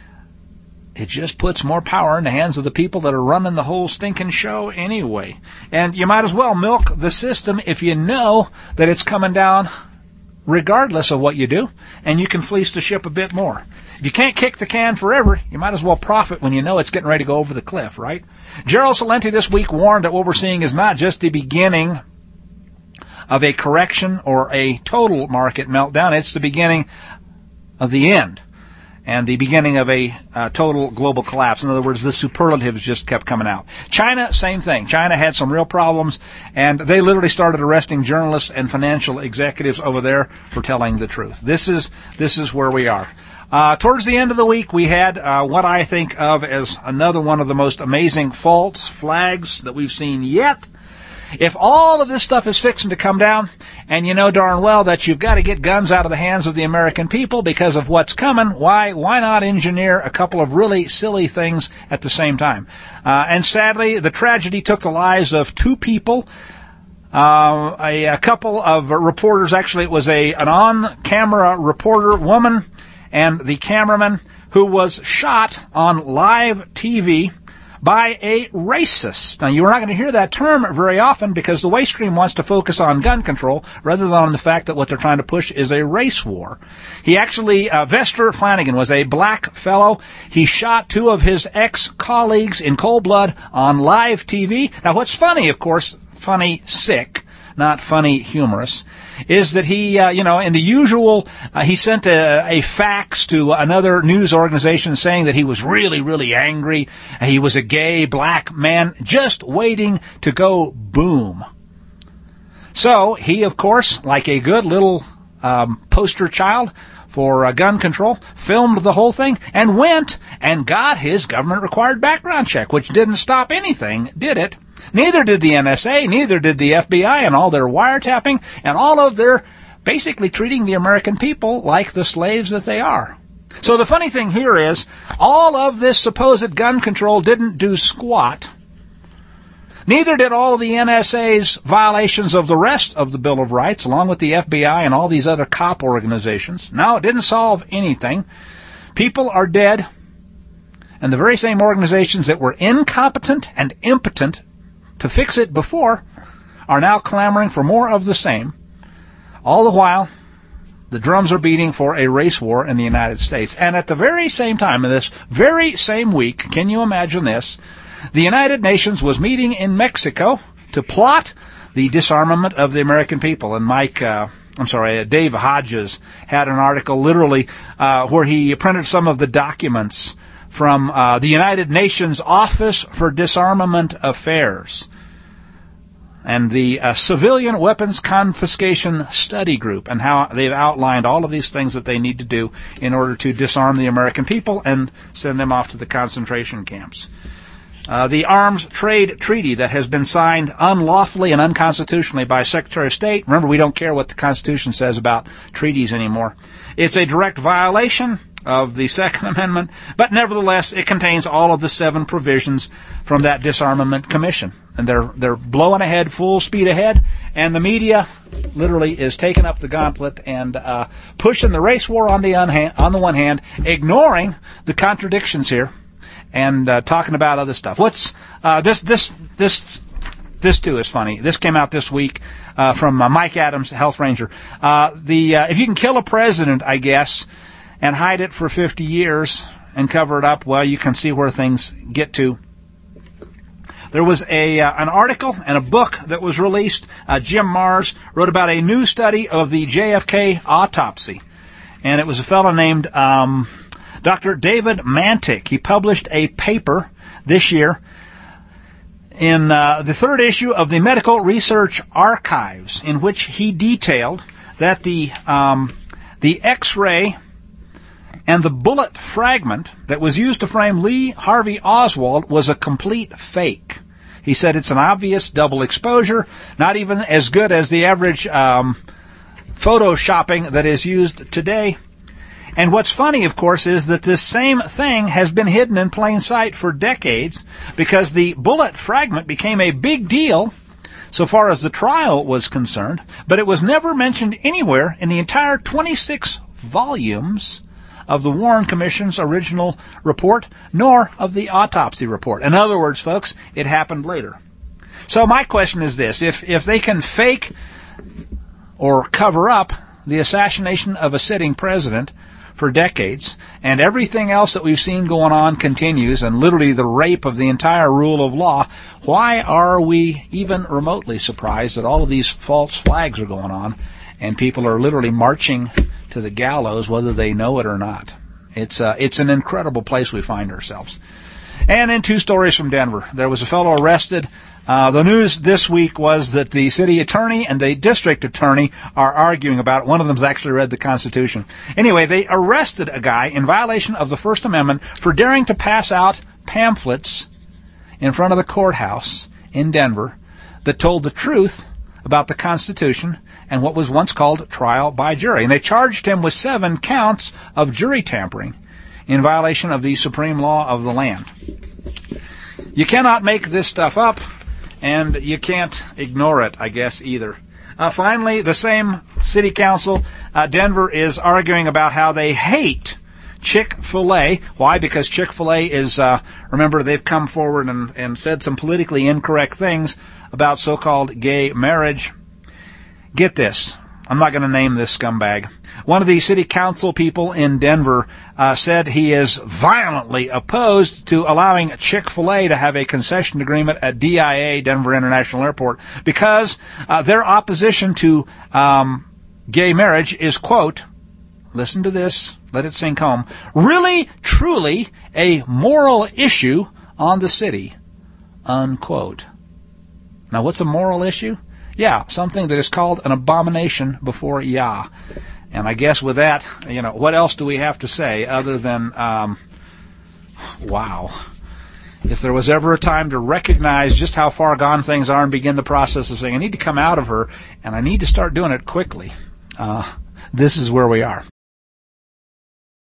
it just puts more power in the hands of the people that are running the whole stinking show anyway. And you might as well milk the system if you know that it's coming down regardless of what you do, and you can fleece the ship a bit more. If you can't kick the can forever, you might as well profit when you know it's getting ready to go over the cliff, right? Gerald Celente this week warned that what we're seeing is not just the beginning of a correction or a total market meltdown, it's the beginning of the end and the beginning of a uh, total global collapse. In other words, the superlatives just kept coming out. China, same thing. China had some real problems, and they literally started arresting journalists and financial executives over there for telling the truth. This is this is where we are. Uh, towards the end of the week, we had uh, what I think of as another one of the most amazing false flags that we've seen yet. If all of this stuff is fixing to come down, and you know darn well that you've got to get guns out of the hands of the American people because of what's coming, why why not engineer a couple of really silly things at the same time? Uh, and sadly, the tragedy took the lives of two people. Uh, a, a couple of reporters, actually it was a an on-camera reporter woman and the cameraman who was shot on live T V by a racist. Now, you're not going to hear that term very often because the waste stream wants to focus on gun control rather than on the fact that what they're trying to push is a race war. He actually, uh, Vester Flanagan was a black fellow. He shot two of his ex-colleagues in cold blood on live T V. Now, what's funny, of course, funny sick, not funny humorous, is that he, uh, you know, in the usual, uh, he sent a, a fax to another news organization saying that he was really, really angry. He was a gay black man just waiting to go boom. So he, of course, like a good little um, poster child for uh, gun control, filmed the whole thing and went and got his government-required background check, which didn't stop anything, did it? Neither did the N S A, neither did the F B I, and all their wiretapping, and all of their basically treating the American people like the slaves that they are. So the funny thing here is, all of this supposed gun control didn't do squat. Neither did all of the N S A's violations of the rest of the Bill of Rights, along with the F B I and all these other cop organizations. No, it didn't solve anything. People are dead, and the very same organizations that were incompetent and impotent to fix it before are now clamoring for more of the same. All the while, the drums are beating for a race war in the United States. And at the very same time, in this very same week, can you imagine this? The United Nations was meeting in Mexico to plot the disarmament of the American people. And Mike, uh, I'm sorry, uh, Dave Hodges had an article literally uh, where he printed some of the documents from uh, the United Nations Office for Disarmament Affairs and the uh, Civilian Weapons Confiscation Study Group, and how they've outlined all of these things that they need to do in order to disarm the American people and send them off to the concentration camps. Uh, the Arms Trade Treaty that has been signed unlawfully and unconstitutionally by Secretary of State. Remember, we don't care what the Constitution says about treaties anymore. It's a direct violation of the Second Amendment, but nevertheless, it contains all of the seven provisions from that Disarmament Commission. And they're they're blowing ahead, full speed ahead, and the media literally is taking up the gauntlet and uh, pushing the race war on the, unha- on the one hand, ignoring the contradictions here, and uh, talking about other stuff. What's uh, this? This this this too is funny. This came out this week uh, from uh, Mike Adams, Health Ranger. Uh, the uh, if you can kill a president, I guess, and hide it for fifty years and cover it up, well, you can see where things get to. There was a uh, an article and a book that was released. Uh, Jim Marrs wrote about a new study of the J F K autopsy. And it was a fellow named um, Doctor David Mantik. He published a paper this year in uh, the third issue of the Medical Research Archives, in which he detailed that the um, the X-ray and the bullet fragment that was used to frame Lee Harvey Oswald was a complete fake. He said it's an obvious double exposure, not even as good as the average um, photoshopping that is used today. And what's funny, of course, is that this same thing has been hidden in plain sight for decades, because the bullet fragment became a big deal so far as the trial was concerned, but it was never mentioned anywhere in the entire twenty-six volumes of the Warren Commission's original report, nor of the autopsy report. In other words, folks, it happened later. So my question is this: if if they can fake or cover up the assassination of a sitting president for decades, and everything else that we've seen going on continues, and literally the rape of the entire rule of law, why are we even remotely surprised that all of these false flags are going on and people are literally marching to the gallows whether they know it or not? It's uh, it's an incredible place we find ourselves. And in two stories from Denver, there was a fellow arrested. Uh, the news this week was that the city attorney and the district attorney are arguing about it. One of them's actually read the Constitution. Anyway, they arrested a guy in violation of the First Amendment for daring to pass out pamphlets in front of the courthouse in Denver that told the truth about the Constitution and what was once called trial by jury. And they charged him with seven counts of jury tampering in violation of the supreme law of the land. You cannot make this stuff up, and you can't ignore it, I guess, either. Uh, finally, the same city council, uh, Denver, is arguing about how they hate Chick-fil-A. Why? Because Chick-fil-A is, uh, remember, they've come forward and, and said some politically incorrect things about so-called gay marriage. Get this. I'm not going to name this scumbag. One of the city council people in Denver uh, said he is violently opposed to allowing Chick-fil-A to have a concession agreement at D I A, Denver International Airport, because uh, their opposition to um, gay marriage is, quote, listen to this, let it sink home, really, truly a moral issue on the city, unquote. Now, what's a moral issue? Yeah, something that is called an abomination before Yah. And I guess with that, you know, what else do we have to say other than, um, wow. If there was ever a time to recognize just how far gone things are and begin the process of saying, I need to come out of her, and I need to start doing it quickly, uh, this is where we are.